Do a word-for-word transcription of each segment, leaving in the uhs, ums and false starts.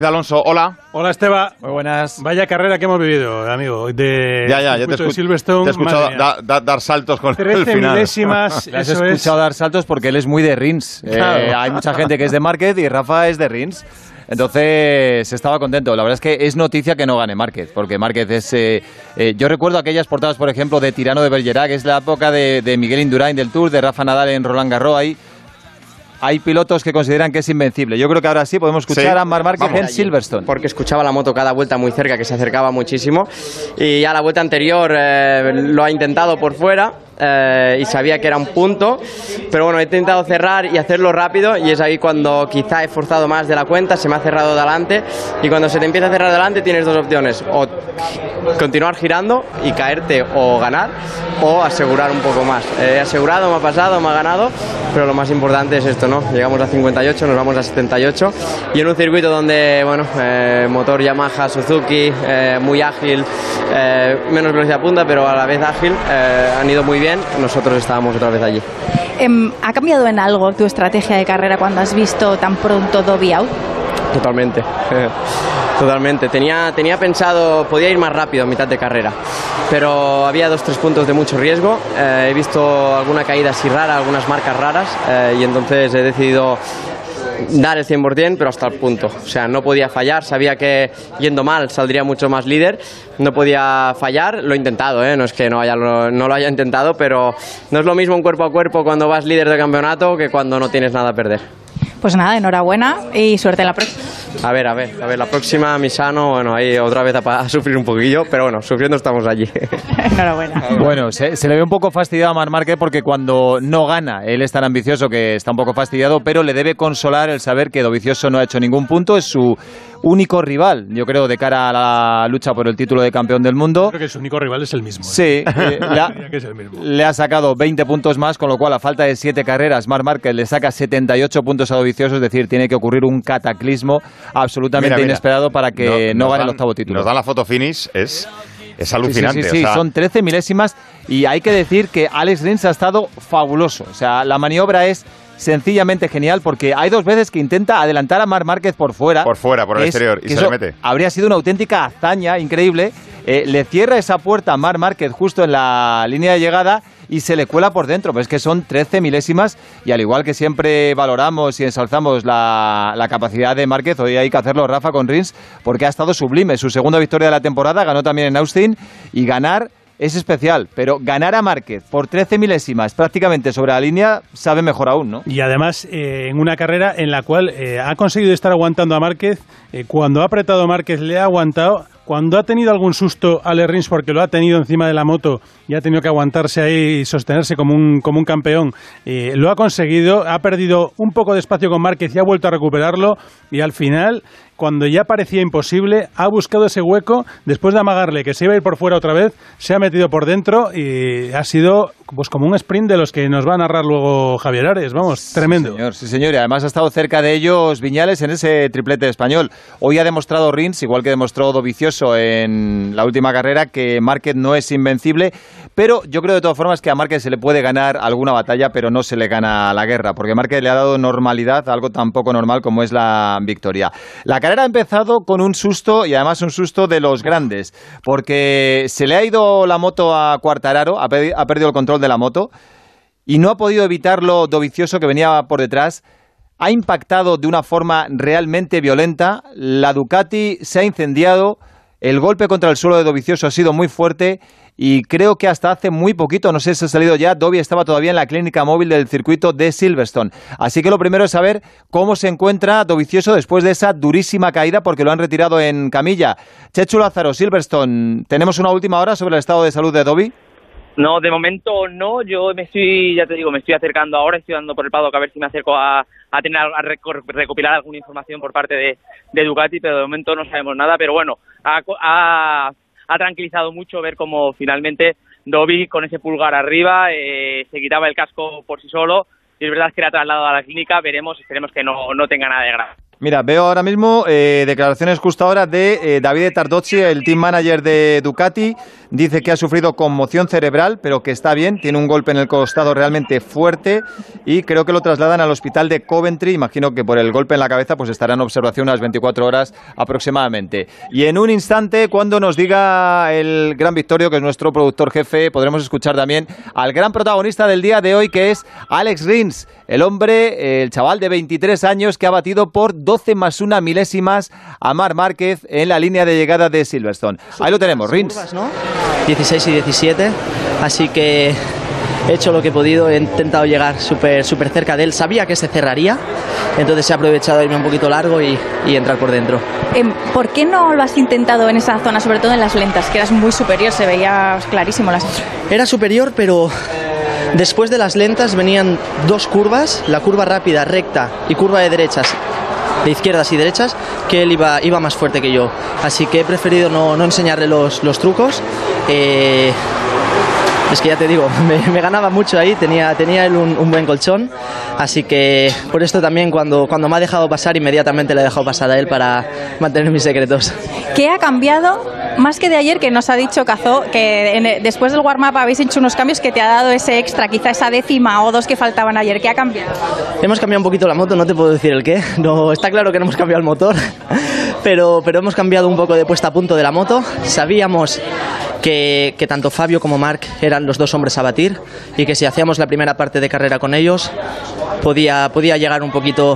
Alonso, hola. Hola, Esteba. Muy buenas. Vaya carrera que hemos vivido, amigo. De, ya, ya, ya te, escu- Silverstone, te he escuchado da, da, dar saltos con el final. trece milésimas, Le has eso escuchado es. dar saltos porque él es muy de Rins. Claro. Eh, hay mucha gente que es de Márquez y Rafa es de Rins. Entonces estaba contento. La verdad es que es noticia que no gane Márquez, porque Márquez es... Eh, eh, yo recuerdo aquellas portadas, por ejemplo, de Tirano de Bergerac, que es la época de, de Miguel Indurain del Tour, de Rafa Nadal en Roland Garros. Ahí hay pilotos que consideran que es invencible. Yo creo que ahora sí podemos escuchar sí. a Marc Márquez en Silverstone. Porque escuchaba la moto cada vuelta muy cerca, que se acercaba muchísimo. Y ya la vuelta anterior eh, lo ha intentado por fuera. Eh, y sabía que era un punto, pero bueno, he intentado cerrar y hacerlo rápido, y es ahí cuando quizá he forzado más de la cuenta, se me ha cerrado delante, y cuando se te empieza a cerrar delante tienes dos opciones: o continuar girando y caerte o ganar, o asegurar un poco más. He asegurado, me ha pasado, me ha ganado, pero lo más importante es esto, ¿no? Llegamos a cincuenta y ocho, nos vamos a setenta y ocho, y en un circuito donde, bueno, eh, motor Yamaha, Suzuki, eh, muy ágil, eh, menos velocidad punta, pero a la vez ágil, eh, han ido muy bien. Nosotros estábamos otra vez allí. ¿Ha cambiado en algo tu estrategia de carrera cuando has visto tan pronto Dobby out? Totalmente, totalmente. Tenía, tenía pensado, podía ir más rápido a mitad de carrera, pero había dos, tres puntos de mucho riesgo. Eh, he visto alguna caída así rara, algunas marcas raras, eh, y entonces he decidido dar el cien por ciento, pero hasta el punto. O sea, no podía fallar, sabía que yendo mal saldría mucho más líder, no podía fallar, lo he intentado, ¿eh? No es que no, haya, no lo haya intentado, pero no es lo mismo un cuerpo a cuerpo cuando vas líder de campeonato que cuando no tienes nada a perder. Pues nada, enhorabuena y suerte en la próxima. A ver, a ver, a ver, la próxima, Misano, bueno, ahí otra vez a, a sufrir un poquillo, pero bueno, sufriendo estamos allí. Enhorabuena. Bueno, se, se le ve un poco fastidiado a Marc Márquez porque cuando no gana, él es tan ambicioso que está un poco fastidiado, pero le debe consolar el saber que Dovizioso no ha hecho ningún punto, es su único rival, yo creo, de cara a la lucha por el título de campeón del mundo. Creo que su único rival es el mismo. ¿eh? Sí, eh, le, ha, es el mismo. le ha sacado veinte puntos más, con lo cual a falta de siete carreras, Marc Márquez le saca setenta y ocho puntos a Dovizioso, es decir, tiene que ocurrir un cataclismo absolutamente mira, mira, inesperado para que no, no gane dan, el octavo título. Nos dan la foto finish, es... Es alucinante. Sí, sí, sí, sí. O sea... son trece milésimas y hay que decir que Alex Rins ha estado fabuloso. O sea, la maniobra es sencillamente genial porque hay dos veces que intenta adelantar a Marc Márquez por fuera. Por fuera, por el es, exterior, y se le mete. Habría sido una auténtica hazaña increíble. Eh, le cierra esa puerta a Marc Márquez justo en la línea de llegada y se le cuela por dentro. Pero es que son trece milésimas y al igual que siempre valoramos y ensalzamos la, la capacidad de Márquez, hoy hay que hacerlo, Rafa, con Rins, porque ha estado sublime. Su segunda victoria de la temporada, ganó también en Austin, y ganar es especial, pero ganar a Márquez por trece milésimas prácticamente sobre la línea sabe mejor aún, ¿no? Y además eh, en una carrera en la cual eh, ha conseguido estar aguantando a Márquez, eh, cuando ha apretado a Márquez le ha aguantado, cuando ha tenido algún susto Ale Rins porque lo ha tenido encima de la moto y ha tenido que aguantarse ahí y sostenerse como un, como un campeón, eh, lo ha conseguido, ha perdido un poco de espacio con Márquez y ha vuelto a recuperarlo, y al final, cuando ya parecía imposible, ha buscado ese hueco, después de amagarle que se iba a ir por fuera otra vez, se ha metido por dentro y ha sido pues como un sprint de los que nos va a narrar luego Javier Ares, vamos, tremendo. Sí, señor, sí, señor, y además ha estado cerca de ellos Viñales en ese triplete español. Hoy ha demostrado Rins, igual que demostró Dovizioso en la última carrera, que Márquez no es invencible, pero yo creo de todas formas que a Márquez se le puede ganar alguna batalla, pero no se le gana la guerra, porque Márquez le ha dado normalidad a algo tan poco normal como es la victoria. La carrera ha empezado con un susto, y además un susto de los grandes, porque se le ha ido la moto a Quartararo, ha, pe- ha perdido el control de la moto, y no ha podido evitarlo Dovizioso, que venía por detrás. Ha impactado de una forma realmente violenta, la Ducati se ha incendiado, el golpe contra el suelo de Dovizioso ha sido muy fuerte, y creo que hasta hace muy poquito, no sé si ha salido ya, Dovi estaba todavía en la clínica móvil del circuito de Silverstone. Así que lo primero es saber cómo se encuentra Dovizioso después de esa durísima caída, porque lo han retirado en camilla. Chechu Lázaro, Silverstone, ¿tenemos una última hora sobre el estado de salud de Dovi? No, de momento no. Yo me estoy, ya te digo, me estoy acercando ahora, estoy dando por el paddock a ver si me acerco a, a tener a recor, recopilar alguna información por parte de, de Ducati, pero de momento no sabemos nada. Pero bueno, ha, ha, ha tranquilizado mucho ver cómo finalmente Dovi con ese pulgar arriba eh, se quitaba el casco por sí solo, y es verdad que era trasladado a la clínica. Veremos, esperemos que no, no tenga nada de grave. Mira, veo ahora mismo eh, declaraciones justo ahora de eh, Davide Tardozzi, el team manager de Ducati. Dice que ha sufrido conmoción cerebral, pero que está bien. Tiene un golpe en el costado realmente fuerte y creo que lo trasladan al hospital de Coventry. Imagino que por el golpe en la cabeza pues estará en observación unas veinticuatro horas aproximadamente. Y en un instante, cuando nos diga el gran Victorio, que es nuestro productor jefe, podremos escuchar también al gran protagonista del día de hoy, que es Alex Rins, el hombre, el chaval de veintitrés años que ha batido por doce más una milésimas a Marc Márquez en la línea de llegada de Silverstone. Ahí lo tenemos, Rins. Curvas, ¿no? dieciséis y diecisiete, así que he hecho lo que he podido, he intentado llegar súper súper cerca de él, sabía que se cerraría, entonces he aprovechado de irme un poquito largo y, y entrar por dentro. ¿Por qué no lo has intentado en esa zona, sobre todo en las lentas, que eras muy superior, se veía clarísimo las... Era superior, pero después de las lentas venían dos curvas, la curva rápida, recta y curva de derechas, de izquierdas y derechas, que él iba, iba más fuerte que yo. Así que he preferido no, no enseñarle los, los trucos. Eh, es que ya te digo, me, me ganaba mucho ahí, tenía, tenía él un, un buen colchón. Así que por esto también cuando, cuando me ha dejado pasar, inmediatamente le he dejado pasar a él para mantener mis secretos. ¿Qué ha cambiado? Más que de ayer, que nos ha dicho Cazó que en, después del warm-up habéis hecho unos cambios que te ha dado ese extra, quizá esa décima o dos que faltaban ayer. ¿Qué ha cambiado? Hemos cambiado un poquito la moto, no te puedo decir el qué. No, está claro que no hemos cambiado el motor, pero, pero hemos cambiado un poco de puesta a punto de la moto. Sabíamos que, que tanto Fabio como Marc eran los dos hombres a batir y que si hacíamos la primera parte de carrera con ellos podía, podía llegar un poquito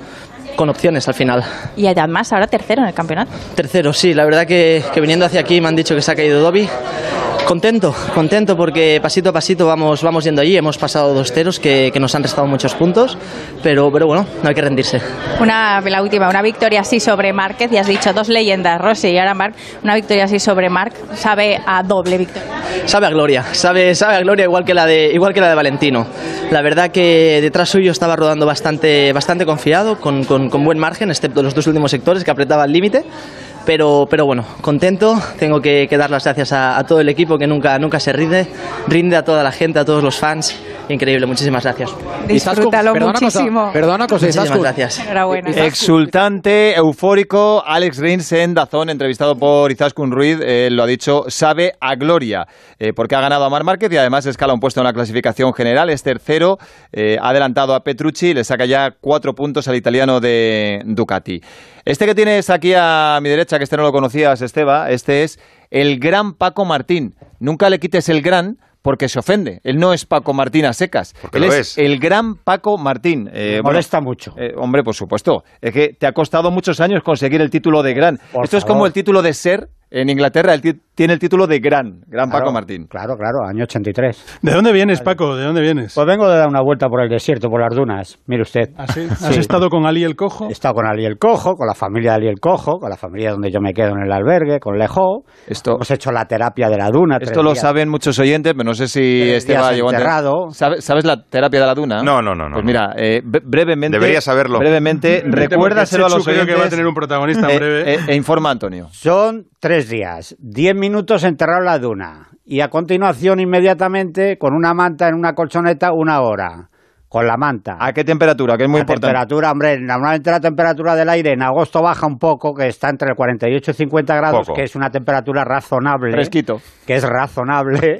con opciones al final. Y además ahora tercero en el campeonato. Tercero, sí, la verdad que, que viniendo hacia aquí me han dicho que se ha caído Dobby. Contento, contento porque pasito a pasito vamos, vamos yendo allí. Hemos pasado dos ceros que, que nos han restado muchos puntos, pero, pero bueno, no hay que rendirse. Una, la última, una victoria así sobre Márquez, y has dicho dos leyendas, Rossi y ahora Marc. Una victoria así sobre Marc sabe a doble victoria. Sabe a gloria, sabe, sabe a gloria igual que la de, igual que la de Valentino. La verdad que detrás suyo estaba rodando bastante, bastante confiado, con, con, con buen margen, excepto los dos últimos sectores que apretaba al límite. Pero, pero bueno, contento, tengo que, que dar las gracias a, a todo el equipo que nunca, nunca se rinde, rinde a toda la gente, a todos los fans, increíble, muchísimas gracias. Disfrútalo muchísimo. Perdona, cosa, muchísimas gracias. Enhorabuena. Exultante, eufórico, Alex Rins en DAZN, entrevistado por Izaskun Ruiz, eh, lo ha dicho, sabe a gloria, eh, porque ha ganado a Marc Márquez y además escala un puesto en la clasificación general, es tercero, eh, ha adelantado a Petrucci, le saca ya cuatro puntos al italiano de Ducati. Este que tienes aquí a mi derecha, que este no lo conocías, Esteba, este es el gran Paco Martín. Nunca le quites el gran porque se ofende. Él no es Paco Martín a secas. Él es, es el gran Paco Martín. Eh, molesta bueno, mucho. Eh, hombre, por supuesto. Es que te ha costado muchos años conseguir el título de gran. Por Esto favor. es como el título de ser. En Inglaterra él tiene el título de gran, gran Claro, Paco Martín. Claro, claro, año ochenta y tres. ¿De dónde vienes, Paco? ¿De dónde vienes? Pues vengo de dar una vuelta por el desierto, por las dunas. Mire usted. ¿Ah, sí? ¿Has estado con Ali el Cojo? He estado con Ali el Cojo, con la familia de Ali el Cojo, con la familia donde yo me quedo en el albergue, con Lejo. Esto, Hemos hecho la terapia de la duna. esto lo días. saben muchos oyentes, pero no sé si Tres Esteba días llegó antes. enterrado. ¿Sabes, ¿Sabes la terapia de la duna? No, no, no. no Pues mira, eh, bre- brevemente... Debería saberlo. Brevemente, recuérdaselo a los Creo oyentes. que va a tener un protagonista en eh, breve. eh, e informa, Antonio. Son tres días, diez minutos enterrado en la duna. Y a continuación, inmediatamente, con una manta en una colchoneta, una hora. Con la manta. ¿A qué temperatura? Que es muy la importante. temperatura, hombre, normalmente la temperatura del aire en agosto baja un poco, que está entre cuarenta y ocho y cincuenta grados, Poco. que es una temperatura razonable. Fresquito. Que es razonable.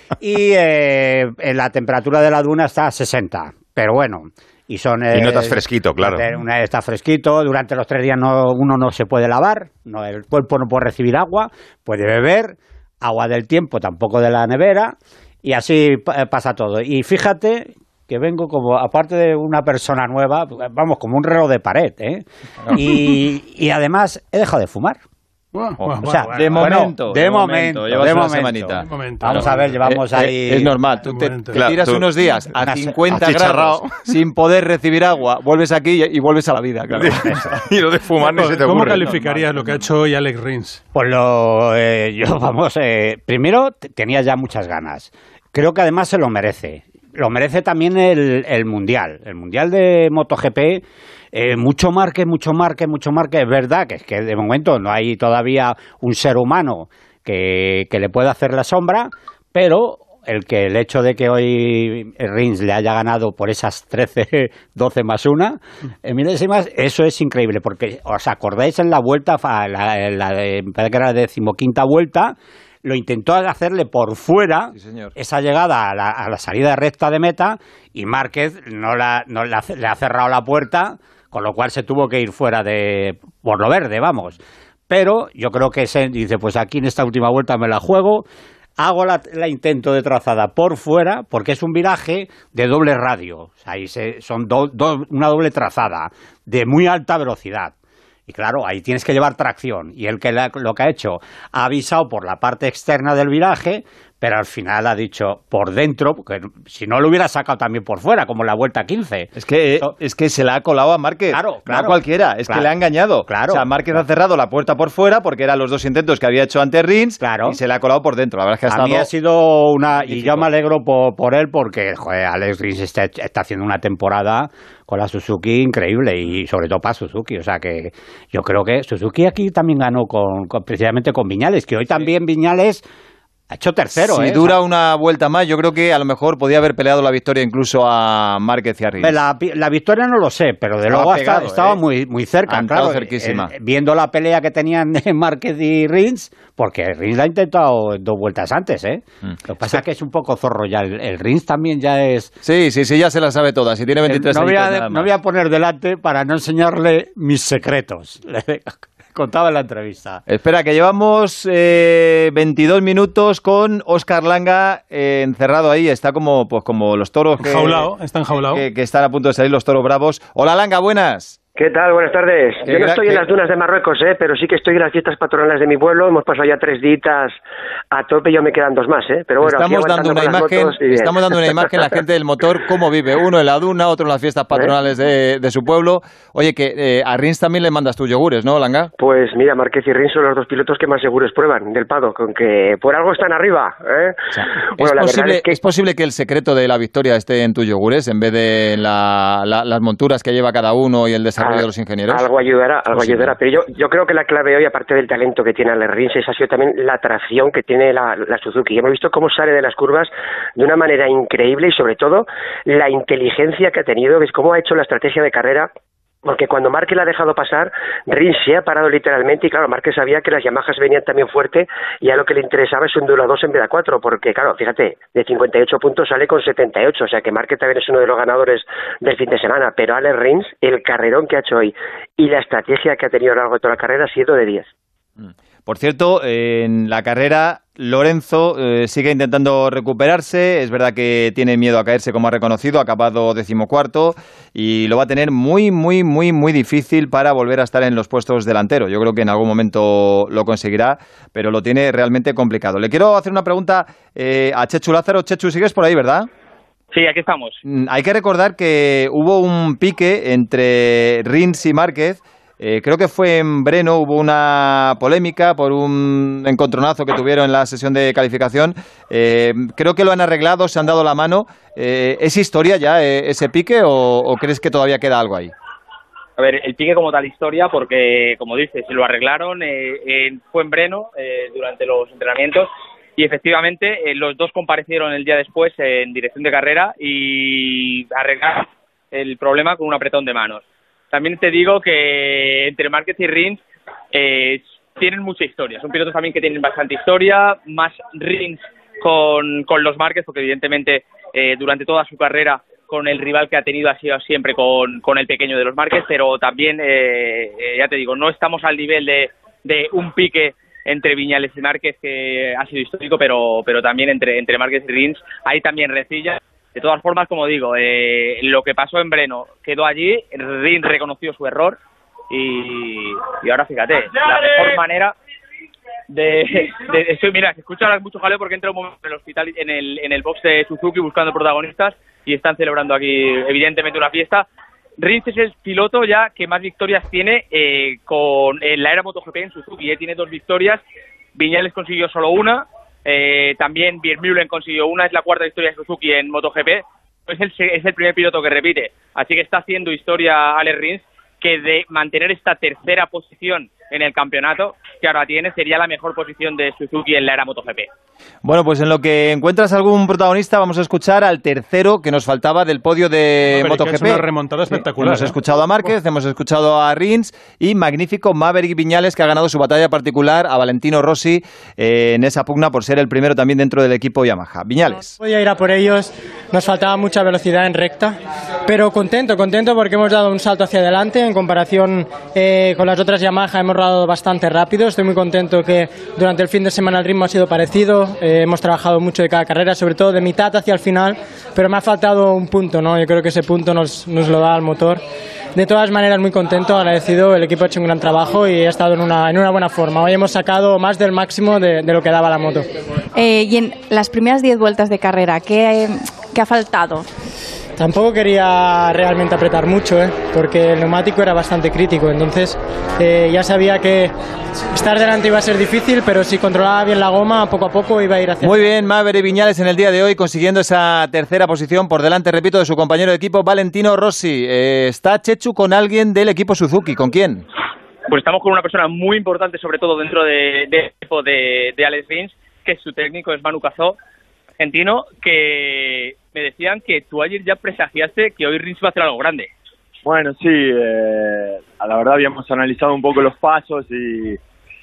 y eh, en la temperatura de la duna está a sesenta. Pero bueno. Y, son, eh, Y notas fresquito, claro. Una está fresquito, durante los tres días no, uno no se puede lavar, no, el cuerpo no puede recibir agua, puede beber, agua del tiempo, tampoco de la nevera, y así pa- pasa todo. Y fíjate que vengo como, aparte de una persona nueva, vamos, como un reloj de pared, ¿eh? Y, y además he dejado de fumar. Bueno, O bueno, sea, bueno, de bueno. momento, de de momento, momento, llevas de una momento. semanita. Un momento. Vamos a ver, llevamos Eh, ahí... eh, es normal, tú te, momento. te Claro, tiras tú- unos días a Una- cincuenta achicharrado. grados sin poder recibir agua, vuelves aquí y, y vuelves a la vida. Claro. Y lo de fumar ni se te ¿Cómo ocurre. calificarías lo que ha hecho hoy Alex Rins? Pues lo, eh, yo, vamos, eh, primero t- tenía ya muchas ganas. Creo que además se lo merece. Lo merece también el, el Mundial. El Mundial de MotoGP, eh, mucho marque, mucho marque, mucho marque. Es verdad que es que de momento no hay todavía un ser humano que, que le pueda hacer la sombra, pero el que el hecho de que hoy Rins le haya ganado por esas trece, doce más una en milésimas, eso es increíble, porque os acordáis en la vuelta, la, la de, me parece que era la decimoquinta vuelta, lo intentó hacerle por fuera, sí, esa llegada a la, a la salida recta de meta, y Márquez no, la, no la, le ha cerrado la puerta, con lo cual se tuvo que ir fuera de por lo verde, vamos. Pero yo creo que se dice, pues aquí en esta última vuelta me la juego, hago la, la intento de trazada por fuera, porque es un viraje de doble radio, o sea, ahí se, son do, do, una doble trazada de muy alta velocidad. Y claro, ahí tienes que llevar tracción. Y el que la, lo que ha hecho, ha avisado por la parte externa del viraje, pero al final ha dicho por dentro, porque si no lo hubiera sacado también por fuera, como en la vuelta quince. Es que, so, es que se la ha colado a Márquez, claro, claro, no a cualquiera, es claro, que le ha engañado. Claro, o sea, Márquez claro. ha cerrado la puerta por fuera porque eran los dos intentos que había hecho ante Rins, claro, y se la ha colado por dentro. La verdad es que ha a estado mí ha sido una... magnífico. Y yo me alegro por, por él porque, joder, Alex Rins está, está haciendo una temporada con la Suzuki increíble, y sobre todo para Suzuki. O sea que yo creo que Suzuki aquí también ganó con, con precisamente con Viñales, que hoy también Viñales ha hecho tercero. Si ¿eh? dura una vuelta más, yo creo que a lo mejor podía haber peleado la victoria incluso a Márquez y a Rins. La, la victoria no lo sé, pero de estaba luego pegado, hasta, estaba ¿eh? muy, muy cerca, Han claro. cerquísima. Eh, viendo la pelea que tenían Márquez y Rins, porque Rins la ha intentado dos vueltas antes, ¿eh? Mm. Lo que pasa es que es un poco zorro ya. El, el Rins también ya es... Sí, sí, sí, ya se la sabe todas. Si tiene veintitrés no voy, años, a, no voy a poner delante para no enseñarle mis secretos. Contaba en la entrevista. Espera, que llevamos eh, veintidós minutos con Óscar Langa eh, encerrado ahí. Está como, pues, como los toros que, enjaulado, está enjaulado. Que, que están a punto de salir, los toros bravos. Hola, Langa, buenas. ¿Qué tal? Buenas tardes. Yo no estoy en las dunas de Marruecos, ¿eh? Pero sí que estoy en las fiestas patronales de mi pueblo. Hemos pasado ya tres días a tope y ya me quedan dos más, ¿eh? Pero bueno, estamos dando una imagen, estamos dando una imagen la gente del motor, cómo vive. Uno en la duna, otro en las fiestas patronales de, de su pueblo. Oye, que eh, a Rins también le mandas tus yogures, ¿no, Langa? Pues mira, Márquez y Rins son los dos pilotos que más seguros prueban del paddock, con que por algo están arriba, ¿eh? O sea, bueno, ¿es, la posible, verdad es, que... ¿Es posible que el secreto de la victoria esté en tus yogures en vez de en la, la, las monturas que lleva cada uno y el desarrollo ah, de los ingenieros? Algo ayudará, algo pues ayudará. Sí. Pero yo, yo creo que la clave hoy, aparte del talento que tiene Alex Rins, ha sido también la tracción que tiene la, la Suzuki. Hemos visto cómo sale de las curvas de una manera increíble y sobre todo la inteligencia que ha tenido, ves cómo ha hecho la estrategia de carrera. Porque cuando Márquez la ha dejado pasar, Rins se ha parado literalmente y claro, Márquez sabía que las Yamahas venían también fuerte y a lo que le interesaba es un duelo a dos en vez de a cuatro, porque claro, fíjate, de cincuenta y ocho puntos sale con setenta y ocho, o sea que Márquez también es uno de los ganadores del fin de semana, pero Alex Rins, el carrerón que ha hecho hoy y la estrategia que ha tenido a lo largo de toda la carrera ha sido de diez. Por cierto, en la carrera Lorenzo eh, sigue intentando recuperarse, es verdad que tiene miedo a caerse como ha reconocido, ha acabado decimocuarto y lo va a tener muy, muy, muy, muy difícil para volver a estar en los puestos delanteros. Yo creo que en algún momento lo conseguirá, pero lo tiene realmente complicado. Le quiero hacer una pregunta eh, a Chechu Lázaro. Chechu, sigues por ahí, ¿verdad? Sí, aquí estamos. Hay que recordar que hubo un pique entre Rins y Márquez. Eh, creo que fue en Breno, hubo una polémica por un encontronazo que tuvieron en la sesión de calificación. Eh, creo que lo han arreglado, se han dado la mano. Eh, ¿Es historia ya eh, ese pique o, o crees que todavía queda algo ahí? A ver, el pique como tal historia, porque, como dices, lo arreglaron, eh, eh, fue en Breno eh, durante los entrenamientos y efectivamente eh, los dos comparecieron el día después en dirección de carrera y arreglaron el problema con un apretón de manos. También te digo que entre Márquez y Rins eh, tienen mucha historia. Son pilotos también que tienen bastante historia, más Rins con, con los Márquez, porque evidentemente eh, durante toda su carrera con el rival que ha tenido ha sido siempre con, con el pequeño de los Márquez, pero también, eh, eh, ya te digo, no estamos al nivel de, de un pique entre Viñales y Márquez que ha sido histórico, pero, pero también entre, entre Márquez y Rins hay también rencillas. De todas formas, como digo, eh, lo que pasó en Breno quedó allí, Rins reconoció su error y, y ahora fíjate, la mejor manera de, de estoy, mira, escucho ahora mucho jaleo porque entra un momento en el hospital, en el, en el box de Suzuki buscando protagonistas y están celebrando aquí evidentemente una fiesta. Rins es el piloto ya que más victorias tiene eh, con en la era MotoGP en Suzuki, eh, tiene dos victorias, Viñales consiguió solo una. Eh, también Vermeulen consiguió una, es la cuarta victoria de Suzuki en MotoGP, es el, es el primer piloto que repite, así que está haciendo historia Alex Rins, que de mantener esta tercera posición en el campeonato que ahora tiene, sería la mejor posición de Suzuki en la era MotoGP. Bueno, pues en lo que encuentras algún protagonista, vamos a escuchar al tercero que nos faltaba del podio de no, MotoGP. Una remontada espectacular. Hemos ¿eh? escuchado a Márquez, hemos escuchado a Rins y magnífico Maverick Viñales, que ha ganado su batalla particular a Valentino Rossi eh, en esa pugna por ser el primero también dentro del equipo Yamaha. Viñales. Podía ir a por ellos, nos faltaba mucha velocidad en recta, pero contento, contento porque hemos dado un salto hacia adelante en comparación eh, con las otras Yamaha, hemos rodado bastante rápido. Estoy muy contento que durante el fin de semana el ritmo ha sido parecido, eh, hemos trabajado mucho de cada carrera, sobre todo de mitad hacia el final, pero me ha faltado un punto, ¿no? Yo creo que ese punto nos, nos lo da el motor. De todas maneras, muy contento, agradecido, el equipo ha hecho un gran trabajo y he estado en una, en una buena forma. Hoy hemos sacado más del máximo de, de lo que daba la moto. Eh, y en las primeras diez vueltas de carrera, ¿qué, qué ha faltado? Tampoco quería realmente apretar mucho, ¿eh? Porque el neumático era bastante crítico, entonces eh, ya sabía que estar delante iba a ser difícil, pero si controlaba bien la goma, poco a poco iba a ir hacia... Muy bien, Maverick Viñales en el día de hoy consiguiendo esa tercera posición por delante, repito, de su compañero de equipo Valentino Rossi. Eh, ¿Está Chechu con alguien del equipo Suzuki? ¿Con quién? Pues estamos con una persona muy importante, sobre todo dentro del de, equipo de, de Alex Rins, que su técnico es Manu Cazó, argentino, que me decían que tú ayer ya presagiaste que hoy Rins iba a hacer algo grande. Bueno, sí, eh, la verdad habíamos analizado un poco los pasos y,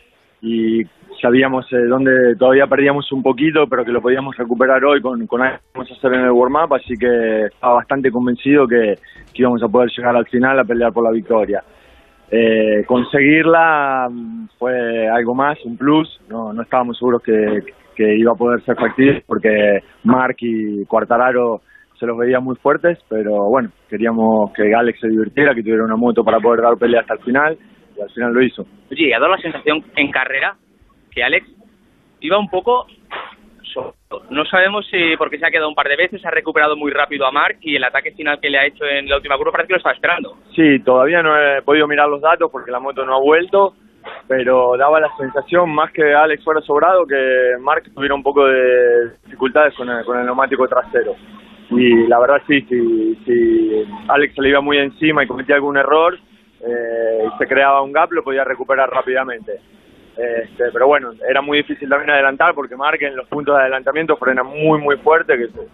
y sabíamos eh, dónde todavía perdíamos un poquito, pero que lo podíamos recuperar hoy con, con algo que vamos a hacer en el warm-up, así que estaba bastante convencido que, que íbamos a poder llegar al final a pelear por la victoria. Eh, conseguirla fue algo más, un plus, no, no estábamos seguros que, que iba a poder ser factible porque Marc y Quartararo se los veía muy fuertes, pero bueno, queríamos que Alex se divirtiera, que tuviera una moto para poder dar pelea hasta el final, y al final lo hizo. Oye, ha dado la sensación en carrera que Alex iba un poco solo. No sabemos si porque se ha quedado un par de veces, ha recuperado muy rápido a Marc y el ataque final que le ha hecho en la última curva parece que lo estaba esperando. Sí, todavía no he podido mirar los datos porque la moto no ha vuelto, pero daba la sensación, más que Alex fuera sobrado, que Marc tuviera un poco de dificultades con el, con el neumático trasero. Y la verdad sí, si, si Alex se le iba muy encima y cometía algún error eh, y se creaba un gap, lo podía recuperar rápidamente. Este, pero bueno, era muy difícil también adelantar porque Marc en los puntos de adelantamiento frena muy muy fuerte que se,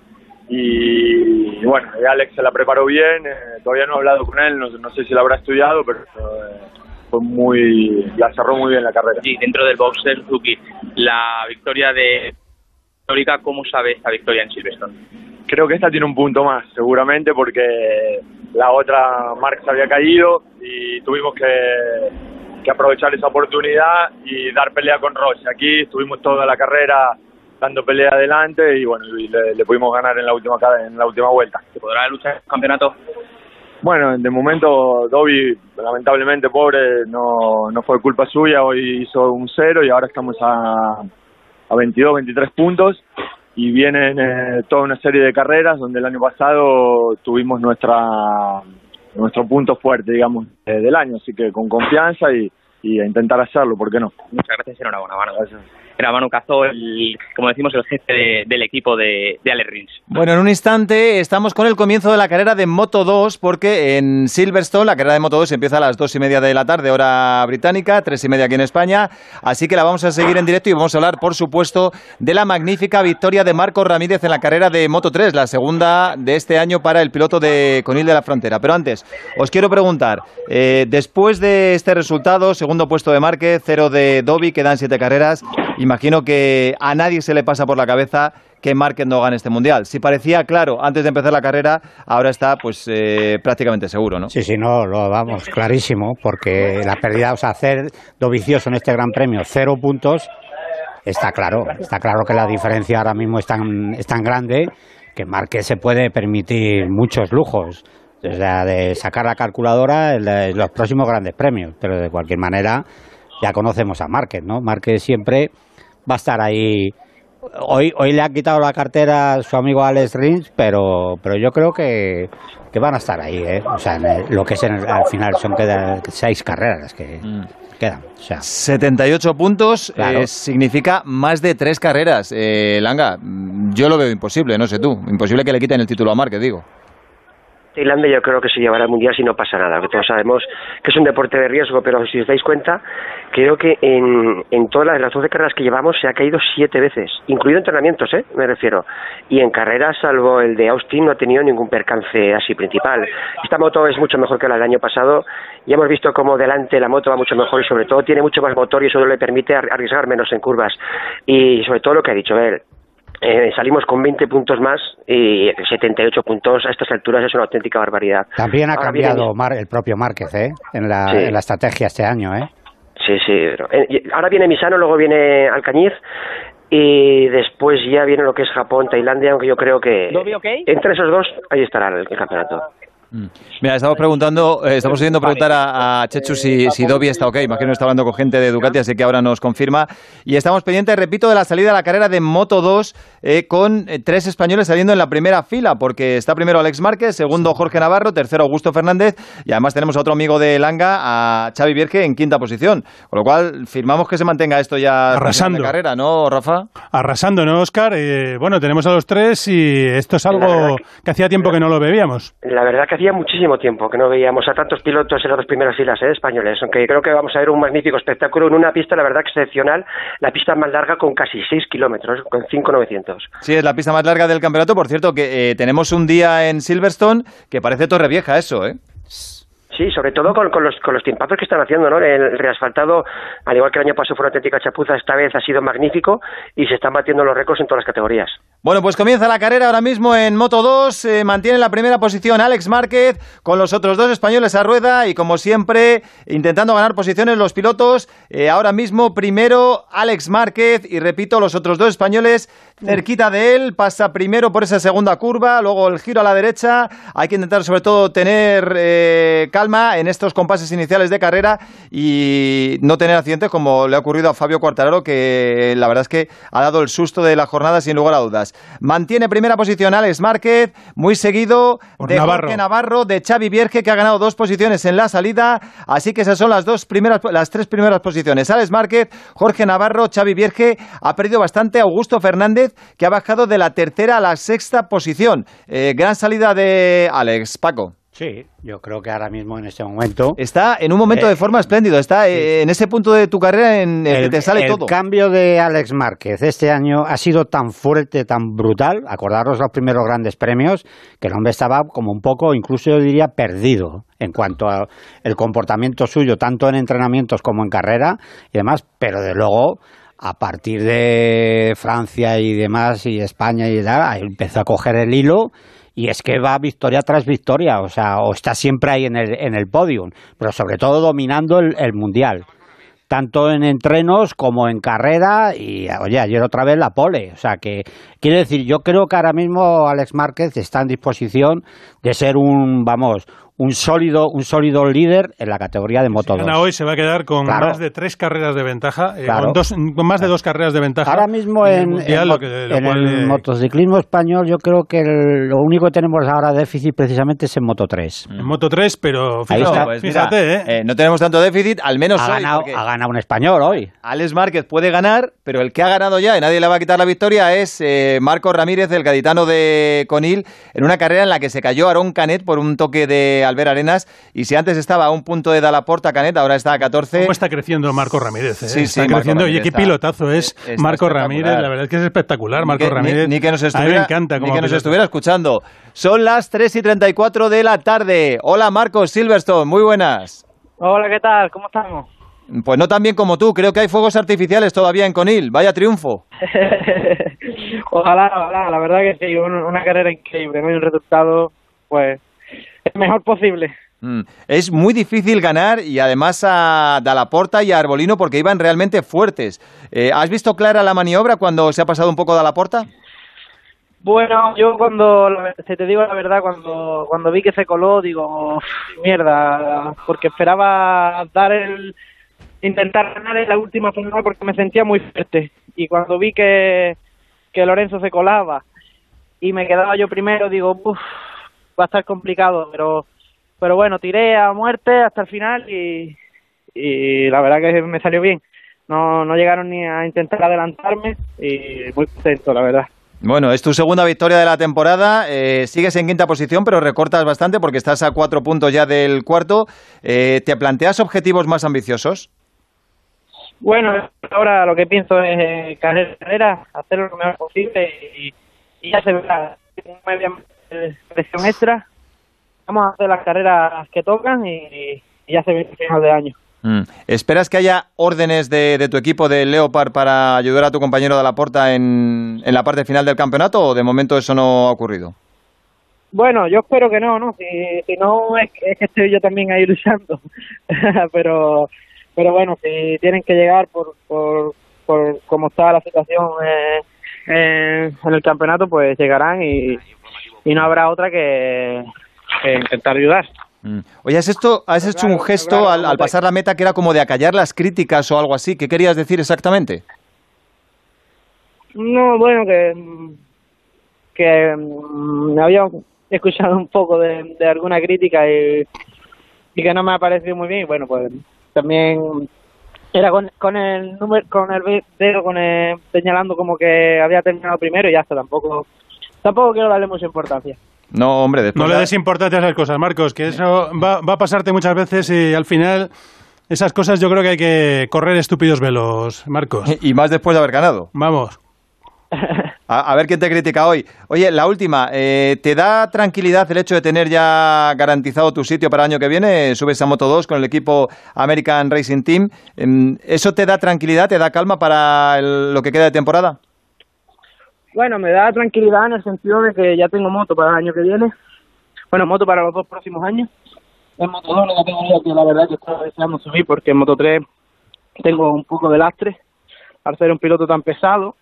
y, y bueno, Alex se la preparó bien, eh, todavía no he hablado con él, no, no sé si la habrá estudiado, pero eh, fue muy, la cerró muy bien la carrera. Sí, dentro del box de Suzuki, la victoria de histórica, ¿cómo sabe esta victoria en Silverstone? Creo que esta tiene un punto más, seguramente, porque la otra Marc se había caído y tuvimos que, que aprovechar esa oportunidad y dar pelea con Rossi. Aquí estuvimos toda la carrera dando pelea adelante y bueno, y le, le pudimos ganar en la última en la última vuelta. ¿Se podrá luchar el campeonato? Bueno, de momento Dobby, lamentablemente pobre, no, no fue culpa suya, hoy hizo un cero y ahora estamos a, a veintidós, veintitrés puntos. Y vienen eh, toda una serie de carreras donde el año pasado tuvimos nuestra nuestro punto fuerte, digamos, eh, del año. Así que con confianza y, y a intentar hacerlo, ¿por qué no? Muchas gracias, enhorabuena, Manu. Gracias. Era Manu Cazó, el, como decimos, el jefe de, del equipo de, de Alex Rins. Bueno, en un instante estamos con el comienzo de la carrera de Moto dos, porque en Silverstone la carrera de Moto dos empieza a las dos y media de la tarde, hora británica, tres y media aquí en España, así que la vamos a seguir en directo y vamos a hablar, por supuesto, de la magnífica victoria de Marcos Ramírez en la carrera de Moto tres, la segunda de este año para el piloto de Conil de la Frontera. Pero antes, os quiero preguntar, eh, después de este resultado, segundo puesto de Márquez, cero de Dobby, quedan siete carreras, imagino que a nadie se le pasa por la cabeza que Márquez no gane este Mundial. Si parecía claro antes de empezar la carrera, ahora está pues eh, prácticamente seguro, ¿no? Sí, sí, no, lo vamos, clarísimo, porque la pérdida, o sea, hacer Dovizioso en este Gran Premio, cero puntos, está claro, está claro que la diferencia ahora mismo es tan, es tan grande que Márquez se puede permitir muchos lujos, desde de sacar la calculadora en los próximos grandes premios, pero de cualquier manera ya conocemos a Márquez, ¿no? Márquez siempre va a estar ahí. Hoy hoy le ha quitado la cartera a su amigo Alex Rins, pero pero yo creo que, que van a estar ahí, ¿eh? O sea, en el, lo que es en el, al final son quedan seis carreras que mm. quedan. O sea, setenta y ocho puntos, claro. eh, significa más de tres carreras. Eh, Langa, yo lo veo imposible, no sé tú. Imposible que le quiten el título a Márquez, digo. Tailandia yo creo que se llevará el Mundial si no pasa nada, que todos sabemos que es un deporte de riesgo, pero si os dais cuenta, creo que en, en todas las, las doce carreras que llevamos se ha caído siete veces, incluido entrenamientos, ¿eh? Me refiero. Y en carreras, salvo el de Austin, no ha tenido ningún percance así principal. Esta moto es mucho mejor que la del año pasado. Ya hemos visto cómo delante la moto va mucho mejor y sobre todo tiene mucho más motor y eso le permite arriesgar menos en curvas. Y sobre todo lo que ha dicho él. Eh, salimos con veinte puntos más y setenta y ocho puntos a estas alturas es una auténtica barbaridad. También ha Ahora cambiado viene... Mar, el propio Márquez ¿eh? en, la, sí. en la estrategia este año. ¿eh? Sí, sí. Pero, eh, ahora viene Misano, luego viene Alcañiz y después ya viene lo que es Japón, Tailandia, aunque yo creo que okay? entre esos dos ahí estará el, el campeonato. Mira, estamos preguntando, eh, estamos oyendo preguntar a, a Chechu si, si Dobby está ok. Imagino que está hablando con gente de Ducati, así que ahora nos confirma. Y estamos pendientes, repito, de la salida de la carrera de Moto dos eh, con eh, tres españoles saliendo en la primera fila, porque está primero Alex Márquez, segundo Jorge Navarro, tercero Augusto Fernández y además tenemos a otro amigo de Langa, a Xavi Vierge, en quinta posición. Con lo cual, firmamos que se mantenga esto ya arrasando de carrera, ¿no, Rafa? Arrasando, ¿no, Óscar? Eh, bueno, tenemos a los tres y esto es algo que, que hacía tiempo que no lo bebíamos. La verdad que hacía muchísimo tiempo que no veíamos a tantos pilotos en las dos primeras filas ¿eh? españoles, aunque creo que vamos a ver un magnífico espectáculo en una pista, la verdad, excepcional, la pista más larga con casi seis kilómetros, con cinco mil novecientos. Sí, es la pista más larga del campeonato, por cierto, que eh, tenemos un día en Silverstone que parece Torrevieja eso, ¿eh? Sí, sobre todo con, con los con los tiempazos que están haciendo, ¿no? El reasfaltado, al igual que el año pasado fue una auténtica chapuza, esta vez ha sido magnífico y se están batiendo los récords en todas las categorías. Bueno, pues comienza la carrera ahora mismo en Moto dos, eh, mantiene la primera posición Alex Márquez con los otros dos españoles a rueda y como siempre intentando ganar posiciones los pilotos, eh, ahora mismo primero Alex Márquez y repito, los otros dos españoles cerquita de él, pasa primero por esa segunda curva, luego el giro a la derecha, hay que intentar sobre todo tener eh, calma en estos compases iniciales de carrera y no tener accidentes como le ha ocurrido a Fabio Quartararo, que la verdad es que ha dado el susto de la jornada sin lugar a dudas. Mantiene primera posición Alex Márquez, muy seguido por de Navarro. Jorge Navarro, de Xavi Vierge, que ha ganado dos posiciones en la salida, así que esas son las dos primeras, las tres primeras posiciones. Alex Márquez, Jorge Navarro, Xavi Vierge, ha perdido bastante Augusto Fernández, que ha bajado de la tercera a la sexta posición. Eh, gran salida de Alex, Paco. Sí, yo creo que ahora mismo en este momento... Está en un momento eh, de forma espléndido, está sí. eh, en ese punto de tu carrera en el, el que te sale el todo. El cambio de Alex Márquez este año ha sido tan fuerte, tan brutal, acordaros los primeros grandes premios, que el hombre estaba como un poco, incluso yo diría, perdido en cuanto al comportamiento suyo, tanto en entrenamientos como en carrera y demás, pero de luego... A partir de Francia y demás, y España y tal, empezó a coger el hilo y es que va victoria tras victoria, o sea, o está siempre ahí en el, en el podium, pero sobre todo dominando el, el Mundial, tanto en entrenos como en carrera y, oye, ayer otra vez la pole, o sea, que quiere decir, yo creo que ahora mismo Alex Márquez está en disposición de ser un, vamos... un sólido un sólido líder en la categoría de Moto dos. Si gana hoy se va a quedar con claro. más de tres carreras de ventaja, eh, claro. con, dos, con más de dos carreras de ventaja. Ahora mismo en, mundial, en, lo que, lo en cual, el eh... motociclismo español yo creo que el, lo único que tenemos ahora déficit precisamente es en Moto tres. En Moto tres, pero fíjate, no, pues fíjate mira, ¿eh? Eh, no tenemos tanto déficit, al menos ha hoy. Ganado, ha ganado un español hoy. Alex Márquez puede ganar, pero el que ha ganado ya y nadie le va a quitar la victoria es eh, Marco Ramírez, el gaditano de Conil, en una carrera en la que se cayó Aarón Canet por un toque de Albert Arenas. Y si antes estaba a un punto de Dalaporta Canet, ahora está a catorce. ¿Cómo está creciendo Marco Ramírez? ¿eh? Sí, está sí, creciendo. Oye, qué está, pilotazo es Marco Ramírez. La verdad es que es espectacular, Marco ni que, Ramírez. Ni, ni que nos estuviera, a mí me encanta ni que nos estuviera escuchando. Son las tres y treinta y cuatro de la tarde. Hola, Marcos Silverstone. Muy buenas. Hola, ¿qué tal? ¿Cómo estamos? Pues no tan bien como tú. Creo que hay fuegos artificiales todavía en Conil. Vaya triunfo. Ojalá, ojalá. La verdad que sí. Una carrera increíble. No hay un resultado, pues, el mejor posible. Mm. Es muy difícil ganar y además a Dalaporta y a Arbolino porque iban realmente fuertes. Eh, ¿Has visto clara la maniobra cuando se ha pasado un poco Dalaporta? Bueno, yo cuando, si te digo la verdad, cuando cuando vi que se coló, digo, mierda, porque esperaba dar el, intentar ganar en la última frenada porque me sentía muy fuerte. Y cuando vi que, que Lorenzo se colaba y me quedaba yo primero, digo, uff, va a estar complicado, pero... Pero bueno, tiré a muerte hasta el final y, y la verdad que me salió bien. No, no llegaron ni a intentar adelantarme y muy contento, la verdad. Bueno, es tu segunda victoria de la temporada, eh, sigues en quinta posición, pero recortas bastante porque estás a cuatro puntos ya del cuarto. Eh, ¿Te planteas objetivos más ambiciosos? Bueno, ahora lo que pienso es eh, carrera, hacer lo mejor posible y, y ya se verá. No me voy a presión extra. Vamos a hacer las carreras que tocan y, y ya se ve el final de año. Mm. ¿Esperas que haya órdenes de, de tu equipo de Leopard para ayudar a tu compañero de la Porta en, en la parte final del campeonato o de momento eso no ha ocurrido? Bueno, yo espero que no, ¿no? Si, si no es, es que estoy yo también ahí luchando. pero pero bueno, si tienen que llegar por por, por cómo está la situación eh, eh, en el campeonato, pues llegarán y, y no habrá otra que, que intentar ayudar. Oye, ¿has, esto, has hecho un gesto al, al pasar la meta que era como de acallar las críticas o algo así? ¿Qué querías decir exactamente? No, bueno, que, que me había escuchado un poco de, de alguna crítica y, y que no me ha parecido muy bien. Y bueno, pues también era con, con el número, con el dedo con el, señalando como que había terminado primero y ya está. Tampoco, tampoco quiero darle mucha importancia. No, hombre, después no le des importancia a esas cosas, Marcos, que eso va, va a pasarte muchas veces y al final esas cosas yo creo que hay que correr estúpidos velos, Marcos. Y más después de haber ganado. Vamos. A, a ver quién te critica hoy. Oye, la última, eh, ¿te da tranquilidad el hecho de tener ya garantizado tu sitio para el año que viene? Subes a Moto dos con el equipo American Racing Team. ¿Eso te da tranquilidad, te da calma para el, lo que queda de temporada? Bueno, me da tranquilidad en el sentido de que ya tengo moto para el año que viene. Bueno, moto para los dos próximos años. En Moto dos, la categoría que la verdad que estaba deseando subir, porque en Moto tres tengo un poco de lastre al ser un piloto tan pesado.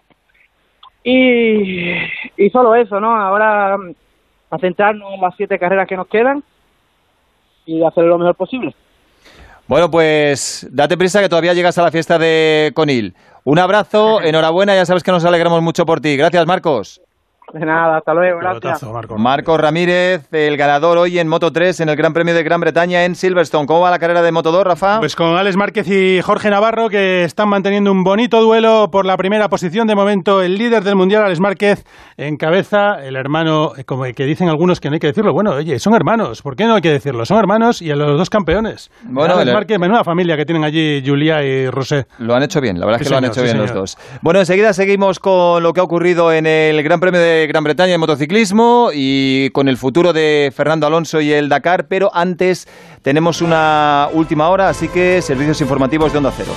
Y, y solo eso, ¿no? Ahora a centrarnos en las siete carreras que nos quedan y hacer lo mejor posible. Bueno, pues date prisa que todavía llegas a la fiesta de Conil. Un abrazo, enhorabuena, ya sabes que nos alegramos mucho por ti. Gracias, Marcos. De nada, hasta luego, gracias. Marcos. Marcos Ramírez, el ganador hoy en Moto tres en el Gran Premio de Gran Bretaña en Silverstone. ¿Cómo va la carrera de Moto dos, Rafa? Pues con Alex Márquez y Jorge Navarro, que están manteniendo un bonito duelo por la primera posición. De momento, el líder del Mundial, Alex Márquez, encabeza el hermano, como que dicen algunos que no hay que decirlo. Bueno, oye, son hermanos, ¿por qué no hay que decirlo? Son hermanos y a los dos campeones. Bueno, Alex el... Márquez, menuda familia que tienen allí Julia y Rosé. Lo han hecho bien, la verdad sí, es que señor, lo han hecho sí, bien señor. los dos. Bueno, enseguida seguimos con lo que ha ocurrido en el Gran Premio de Gran Bretaña en motociclismo y con el futuro de Fernando Alonso y el Dakar, pero antes tenemos una última hora, así que servicios informativos de Onda Cero.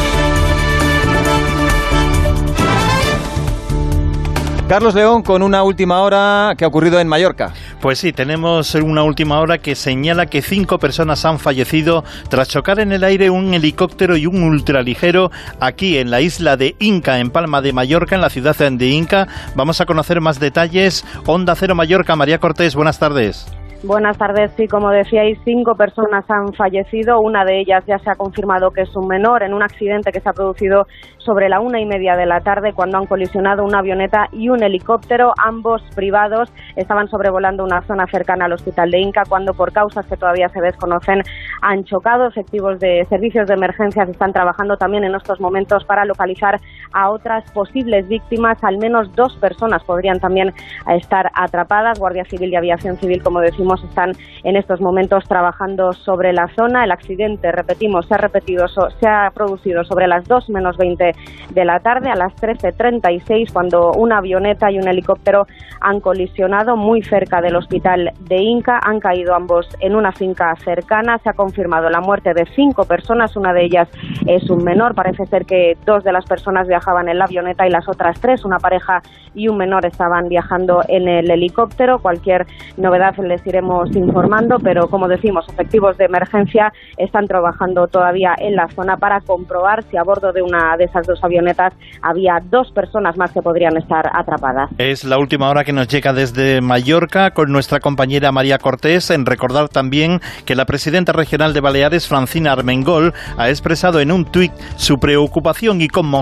Carlos León con una última hora que ha ocurrido en Mallorca. Pues sí, tenemos una última hora que señala que cinco personas han fallecido tras chocar en el aire un helicóptero y un ultraligero aquí en la isla de Inca, en Palma de Mallorca, en la ciudad de Inca. Vamos a conocer más detalles. Onda Cero Mallorca, María Cortés, buenas tardes. Buenas tardes, sí, como decíais, cinco personas han fallecido, una de ellas ya se ha confirmado que es un menor, en un accidente que se ha producido sobre la una y media de la tarde cuando han colisionado una avioneta y un helicóptero, ambos privados, estaban sobrevolando una zona cercana al hospital de Inca cuando por causas que todavía se desconocen han chocado. Efectivos de servicios de emergencias están trabajando también en estos momentos para localizar a otras posibles víctimas, al menos dos personas podrían también estar atrapadas. Guardia Civil y Aviación Civil, como decimos, están en estos momentos trabajando sobre la zona. El accidente, repetimos, se ha repetido, se ha producido sobre las dos menos veinte de la tarde, a las trece treinta y seis, cuando una avioneta y un helicóptero han colisionado muy cerca del hospital de Inca. Han caído ambos en una finca cercana. Se ha confirmado la muerte de cinco personas, una de ellas es un menor. Parece ser que dos de las personas viajaban en la avioneta y las otras tres, una pareja y un menor, estaban viajando en el helicóptero. Cualquier novedad les iremos informando, pero como decimos, efectivos de emergencia están trabajando todavía en la zona para comprobar si a bordo de una de esas dos avionetas había dos personas más que podrían estar atrapadas. Es la última hora que nos llega desde Mallorca con nuestra compañera María Cortés. En recordar también que la presidenta regional de Baleares, Francina Armengol, ha expresado en un tuit su preocupación y conmoción por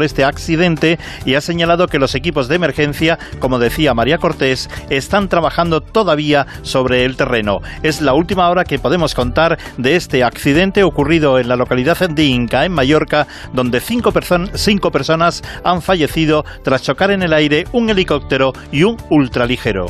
por este accidente y ha señalado que los equipos de emergencia, como decía María Cortés, están trabajando todavía sobre el terreno. Es la última hora que podemos contar de este accidente ocurrido en la localidad de Inca, en Mallorca, donde cinco, person- cinco personas han fallecido tras chocar en el aire un helicóptero y un ultraligero.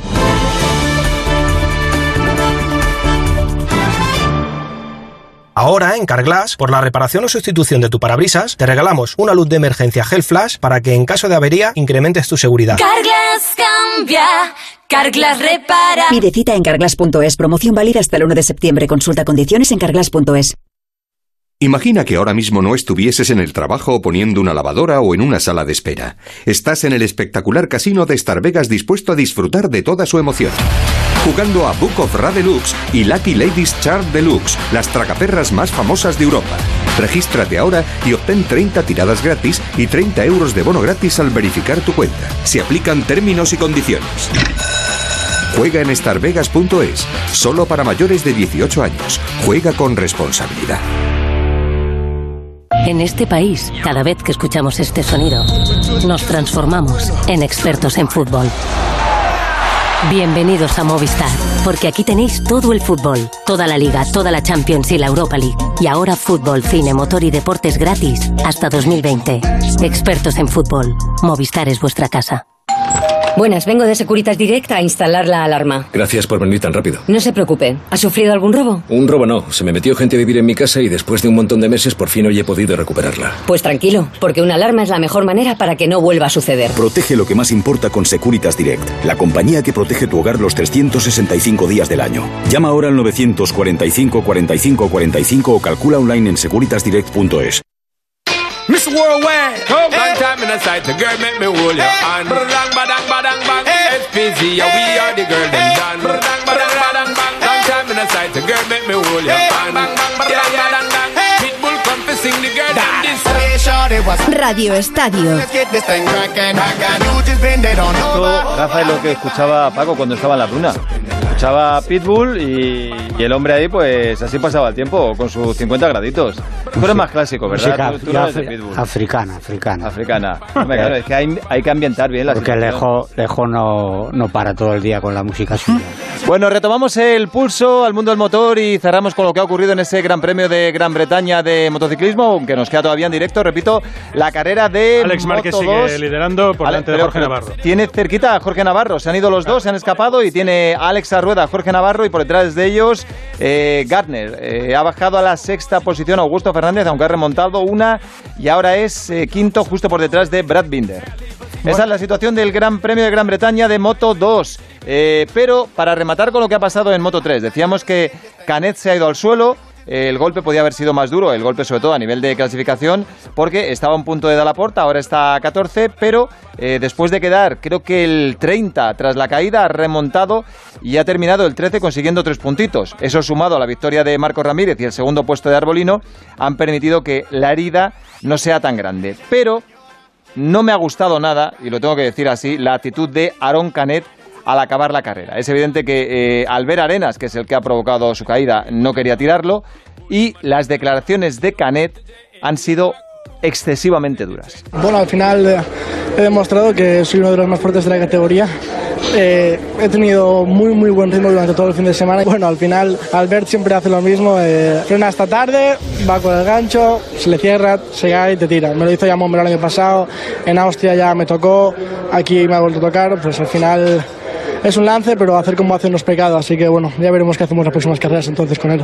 Ahora, en Carglass, por la reparación o sustitución de tu parabrisas, te regalamos una luz de emergencia Gel Flash para que en caso de avería incrementes tu seguridad. Carglass cambia, Carglass repara. Pide cita en carglass punto es. Promoción válida hasta el uno de septiembre. Consulta condiciones en carglass punto es. Imagina que ahora mismo no estuvieses en el trabajo poniendo una lavadora o en una sala de espera. Estás en el espectacular casino de Star Vegas dispuesto a disfrutar de toda su emoción. Jugando a Book of Ra Deluxe y Lucky Ladies Chart Deluxe, las tragaperras más famosas de Europa. Regístrate ahora y obtén treinta tiradas gratis y treinta euros de bono gratis al verificar tu cuenta. Se aplican términos y condiciones. Juega en star vegas punto es. Solo para mayores de dieciocho años. Juega con responsabilidad. En este país, cada vez que escuchamos este sonido, nos transformamos en expertos en fútbol. Bienvenidos a Movistar, porque aquí tenéis todo el fútbol, toda la Liga, toda la Champions y la Europa League. Y ahora fútbol, cine, motor y deportes gratis hasta dos mil veinte. Expertos en fútbol. Movistar es vuestra casa. Buenas, vengo de Securitas Direct a instalar la alarma. Gracias por venir tan rápido. No se preocupe. ¿Ha sufrido algún robo? Un robo no. Se me metió gente a vivir en mi casa y después de un montón de meses por fin hoy he podido recuperarla. Pues tranquilo, porque una alarma es la mejor manera para que no vuelva a suceder. Protege lo que más importa con Securitas Direct, la compañía que protege tu hogar los trescientos sesenta y cinco días del año. Llama ahora al novecientos cuarenta y cinco cuarenta y cinco cuarenta y cinco o calcula online en securitas direct punto es. Miss Worldwide, come on time in the sight, the girl make me hold your hand. Badang, badang, badang, bang. S P Z, yeah, we are the girl them done. Badang, badang, badang, bang. Long time in the sight, the girl make me hold your hand. Bang, bang, bang, yeah, yeah, dang, dang. Pitbull come to sing the girl them this. Radio Estadio. Esto, Rafa, es lo que escuchaba Paco cuando estaba en la Bruna. Escuchaba Pitbull y, y el hombre ahí, pues así pasaba el tiempo, con sus cincuenta graditos. Tú eres más clásico, ¿verdad? Música Tú, tú no eres de Pitbull. africana, africana. Africana. Hombre, claro, es que hay, hay que ambientar bien la Porque situación. Lejo, Lejo no, no para todo el día con la música suya. Bueno, retomamos el pulso al mundo del motor y cerramos con lo que ha ocurrido en ese Gran Premio de Gran Bretaña de motociclismo, aunque nos queda todavía en directo, repito, la carrera de Alex Márquez Moto sigue dos. liderando por Ale, delante de pero, Jorge pero Navarro. Tiene cerquita a Jorge Navarro, se han ido los dos, se han escapado y tiene a Alex Arrueda, Jorge Navarro y por detrás de ellos eh, Gardner. Eh, ha bajado a la sexta posición Augusto Fernández, aunque ha remontado una y ahora es eh, quinto justo por detrás de Brad Binder. Bueno. Esa es la situación del Gran Premio de Gran Bretaña de Moto dos. Eh, pero para rematar con lo que ha pasado en Moto tres, decíamos que Canet se ha ido al suelo. El golpe podía haber sido más duro, el golpe sobre todo a nivel de clasificación, porque estaba a un punto de Dalaporta, ahora está a catorce, pero eh, después de quedar creo que el treinta tras la caída ha remontado y ha terminado el trece consiguiendo tres puntitos. Eso sumado a la victoria de Marcos Ramírez y el segundo puesto de Arbolino han permitido que la herida no sea tan grande. Pero no me ha gustado nada, y lo tengo que decir así, la actitud de Aaron Canet al acabar la carrera. Es evidente que eh, Albert Arenas, que es el que ha provocado su caída, no quería tirarlo, y las declaraciones de Canet han sido excesivamente duras. Bueno, al final eh, he demostrado que soy uno de los más fuertes de la categoría. Eh, he tenido muy muy buen ritmo durante todo el fin de semana. Bueno, al final Albert siempre hace lo mismo, eh, frena hasta tarde, va con el gancho, se le cierra, se cae y te tira. Me lo hizo ya Montmeló el año pasado, en Austria ya me tocó, aquí me ha vuelto a tocar, pues al final es un lance, pero hacer como hacen los pecados, así que bueno, ya veremos qué hacemos las próximas carreras entonces con él.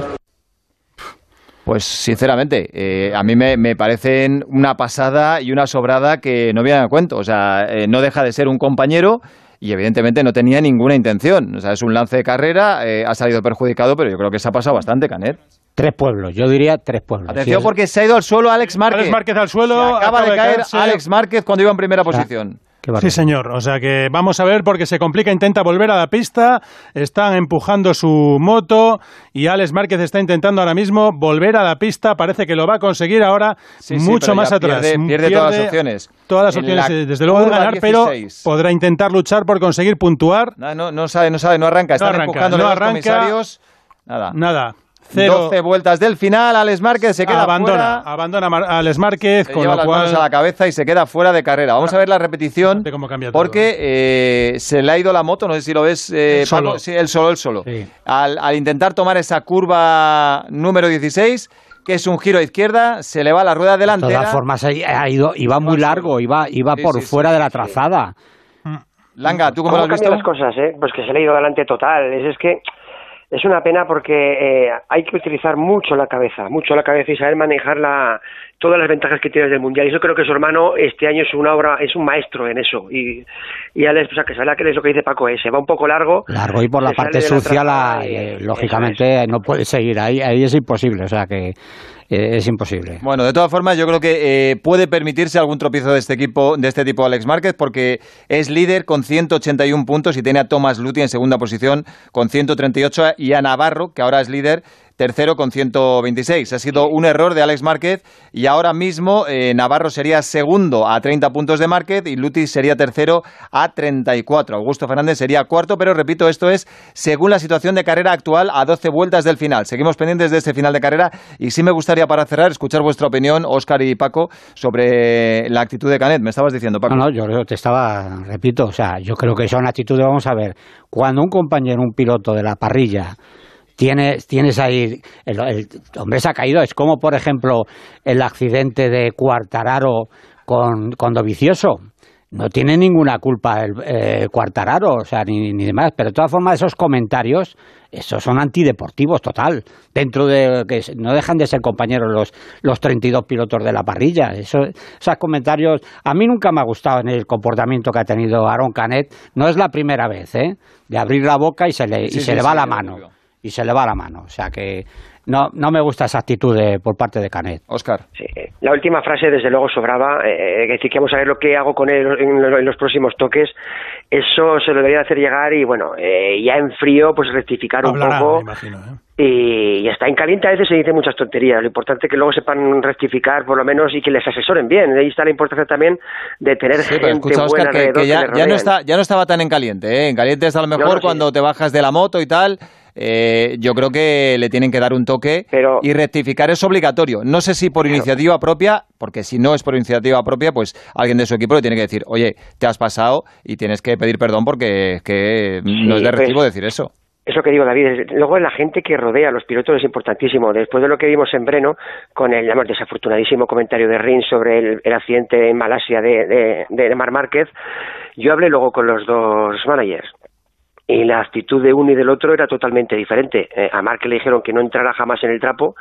Pues sinceramente, eh, a mí me, me parecen una pasada y una sobrada que no viene a cuento. O sea, eh, no deja de ser un compañero y evidentemente no tenía ninguna intención. O sea, es un lance de carrera, eh, ha salido perjudicado, pero yo creo que se ha pasado bastante, Canet. Tres pueblos, yo diría tres pueblos. Atención, sí, porque se ha ido al suelo Alex Márquez. Alex Márquez al suelo. Se acaba, acaba de caer caerse. Alex Márquez cuando iba en primera posición. Sí, señor. O sea que vamos a ver porque se complica, intenta volver a la pista, están empujando su moto y Alex Márquez está intentando ahora mismo volver a la pista, parece que lo va a conseguir ahora sí, sí, mucho más pierde, atrás. Pierde, pierde todas las opciones. Todas las opciones, desde luego, de ganar, dieciséis. Pero podrá intentar luchar por conseguir puntuar. No, no, no sabe, no sabe, no arranca, están no arranca, empujando no los arranca, comisarios. Nada. Nada. doce vueltas del final, Alex Márquez se queda abandona, fuera. Abandona a Alex Márquez, Se con lleva lo las cual... manos a la cabeza y se queda fuera de carrera. Vamos a ver la repetición, porque eh, se le ha ido la moto, no sé si lo ves, eh, El solo. Paco. Sí, el solo, el solo. Sí. Al, al intentar tomar esa curva número dieciséis, que es un giro a izquierda, se le va la rueda delantera. De todas formas, ha ido, iba muy largo, iba, iba Sí, por sí, fuera sí, de la sí, trazada. Langa, ¿tú cómo ¿Cómo lo has visto? cambian las cosas, eh? Pues que se le ha ido adelante total. Es, es que es una pena porque eh, hay que utilizar mucho la cabeza, mucho la cabeza y saber manejar la, todas las ventajas que tienes del Mundial. Y yo creo que su hermano este año es una obra, es un maestro en eso. Y, y Alex, o sea, que sabe que es lo que dice Paco, eh, se va un poco largo. Largo y por la se parte sale de sucia, la, trazada y- eh, lógicamente, no puede seguir. Ahí, ahí es imposible, o sea que eh, es imposible. Bueno, de todas formas, yo creo que eh, puede permitirse algún tropiezo de este equipo, de este tipo Alex Márquez, porque es líder con ciento ochenta y uno puntos y tiene a Thomas Luthi en segunda posición con ciento treinta y ocho y a Navarro, que ahora es líder, tercero con ciento veintiséis. Ha sido un error de Alex Márquez y ahora mismo eh, Navarro sería segundo a treinta puntos de Márquez y Luthi sería tercero a treinta y cuatro. Augusto Fernández sería cuarto, pero repito, esto es según la situación de carrera actual a doce vueltas del final. Seguimos pendientes de este final de carrera y sí me gustaría, para cerrar, escuchar vuestra opinión, Óscar y Paco, sobre la actitud de Canet. Me estabas diciendo, Paco. No, no, yo te estaba, repito, o sea, yo creo que son actitudes, vamos a ver, cuando un compañero, un piloto de la parrilla, tienes, tienes ahí, el, el hombre se ha caído, es como, por ejemplo, el accidente de Quartararo con, con Dovizioso. No tiene ninguna culpa el eh, Quartararo, o sea, ni, ni demás, pero de todas formas esos comentarios, esos son antideportivos total, dentro de que no dejan de ser compañeros los, los treinta y dos pilotos de la parrilla. Eso, esos comentarios, a mí nunca me ha gustado en el comportamiento que ha tenido Aaron Canet, no es la primera vez, ¿eh? De abrir la boca y se le, Sí, y se sí, le va sí, la sí, mano, obvio. y se le va la mano, o sea que no, no me gusta esa actitud de, por parte de Canet. Óscar. Sí, la última frase desde luego sobraba, eh, es decir, que vamos a ver lo que hago con él en, lo- en los próximos toques, eso se lo debería hacer llegar y bueno, eh, ya en frío pues rectificar Hablará, un poco me imagino, ¿eh? y ya está. En caliente a veces se dicen muchas tonterías, lo importante es que luego sepan rectificar por lo menos y que les asesoren bien, ahí está la importancia también de tener Sí, pero gente escucha, buena Óscar, que, alrededor que ya, les ya no rodeen. está, ya no estaba tan en caliente, ¿eh? En caliente es a lo mejor No, no, sí. cuando te bajas de la moto y tal. Eh, yo creo que le tienen que dar un toque y rectificar es obligatorio. No sé si por iniciativa propia, porque si no es por iniciativa propia, pues alguien de su equipo le tiene que decir, oye, te has pasado y tienes que pedir perdón porque es que no es de pues, recibo decir eso. Es lo que digo, David. es- Luego la gente que rodea a los pilotos es importantísimo. Después de lo que vimos en Breno, con el digamos, desafortunadísimo comentario de Rins sobre el, el accidente en Malasia de, de, de Marc Márquez, yo hablé luego con los dos managers. Y la actitud de uno y del otro era totalmente diferente. Eh, a Marc le dijeron que no entrara jamás en el trapo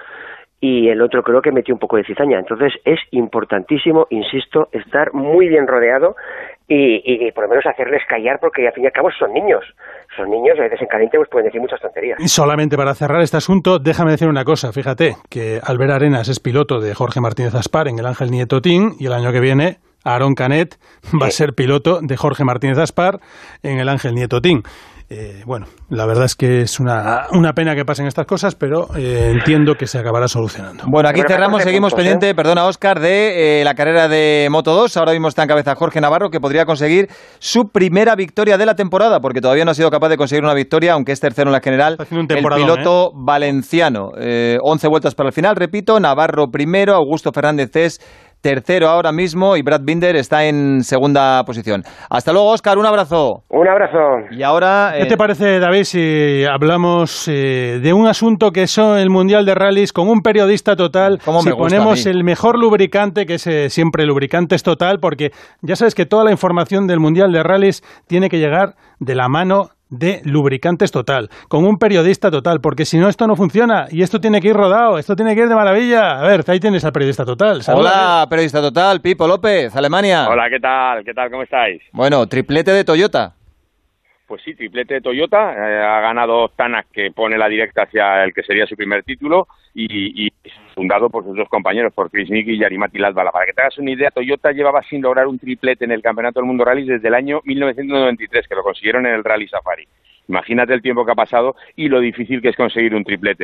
y el otro creo que metió un poco de cizaña. Entonces es importantísimo, insisto, estar muy bien rodeado y, y, y por lo menos hacerles callar porque al fin y al cabo son niños. Son niños, a veces en caliente pues pueden decir muchas tonterías. Y solamente para cerrar este asunto, déjame decir una cosa. Fíjate que Albert Arenas es piloto de Jorge Martínez Aspar en el Ángel Nieto Team y el año que viene Aaron Canet va a ser piloto de Jorge Martínez Aspar en el Ángel Nieto Team. Eh, bueno, la verdad es que es una, una pena que pasen estas cosas, pero eh, entiendo que se acabará solucionando. Bueno, aquí cerramos, seguimos pendiente, perdona Óscar, de eh, la carrera de Moto dos. Ahora mismo está en cabeza Jorge Navarro, que podría conseguir su primera victoria de la temporada, porque todavía no ha sido capaz de conseguir una victoria, aunque es tercero en la general. un El temporadón, piloto valenciano. Eh, once vueltas para el final, repito. Navarro primero, Augusto Fernández es tercero ahora mismo y Brad Binder está en segunda posición. Hasta luego, Óscar, un abrazo. Un abrazo. Y ahora... ¿Qué te parece, David, si hablamos eh, de un asunto que es el Mundial de Rallys con un periodista total? ¿Cómo me si gusta ponemos a mí? el mejor lubricante, que es eh, siempre lubricantes total, porque ya sabes que toda la información del Mundial de Rallys tiene que llegar de la mano de Lubricantes Total, con un periodista total, porque si no esto no funciona y esto tiene que ir rodado, esto tiene que ir de maravilla. A ver, ahí tienes al periodista total. Saluda. Hola, periodista total, Pipo López, Alemania. Hola, ¿qué tal? ¿Qué tal? ¿Cómo estáis? Bueno, triplete de Toyota. Pues sí, triplete de Toyota, eh, ha ganado Tanak, que pone la directa hacia el que sería su primer título, y, y fundado por sus dos compañeros, por Chris Nicky y Jari-Matti Latvala. Para que te hagas una idea, Toyota llevaba sin lograr un triplete en el Campeonato del Mundo Rallys desde el año mil novecientos noventa y tres, que lo consiguieron en el Rally Safari. Imagínate el tiempo que ha pasado y lo difícil que es conseguir un triplete.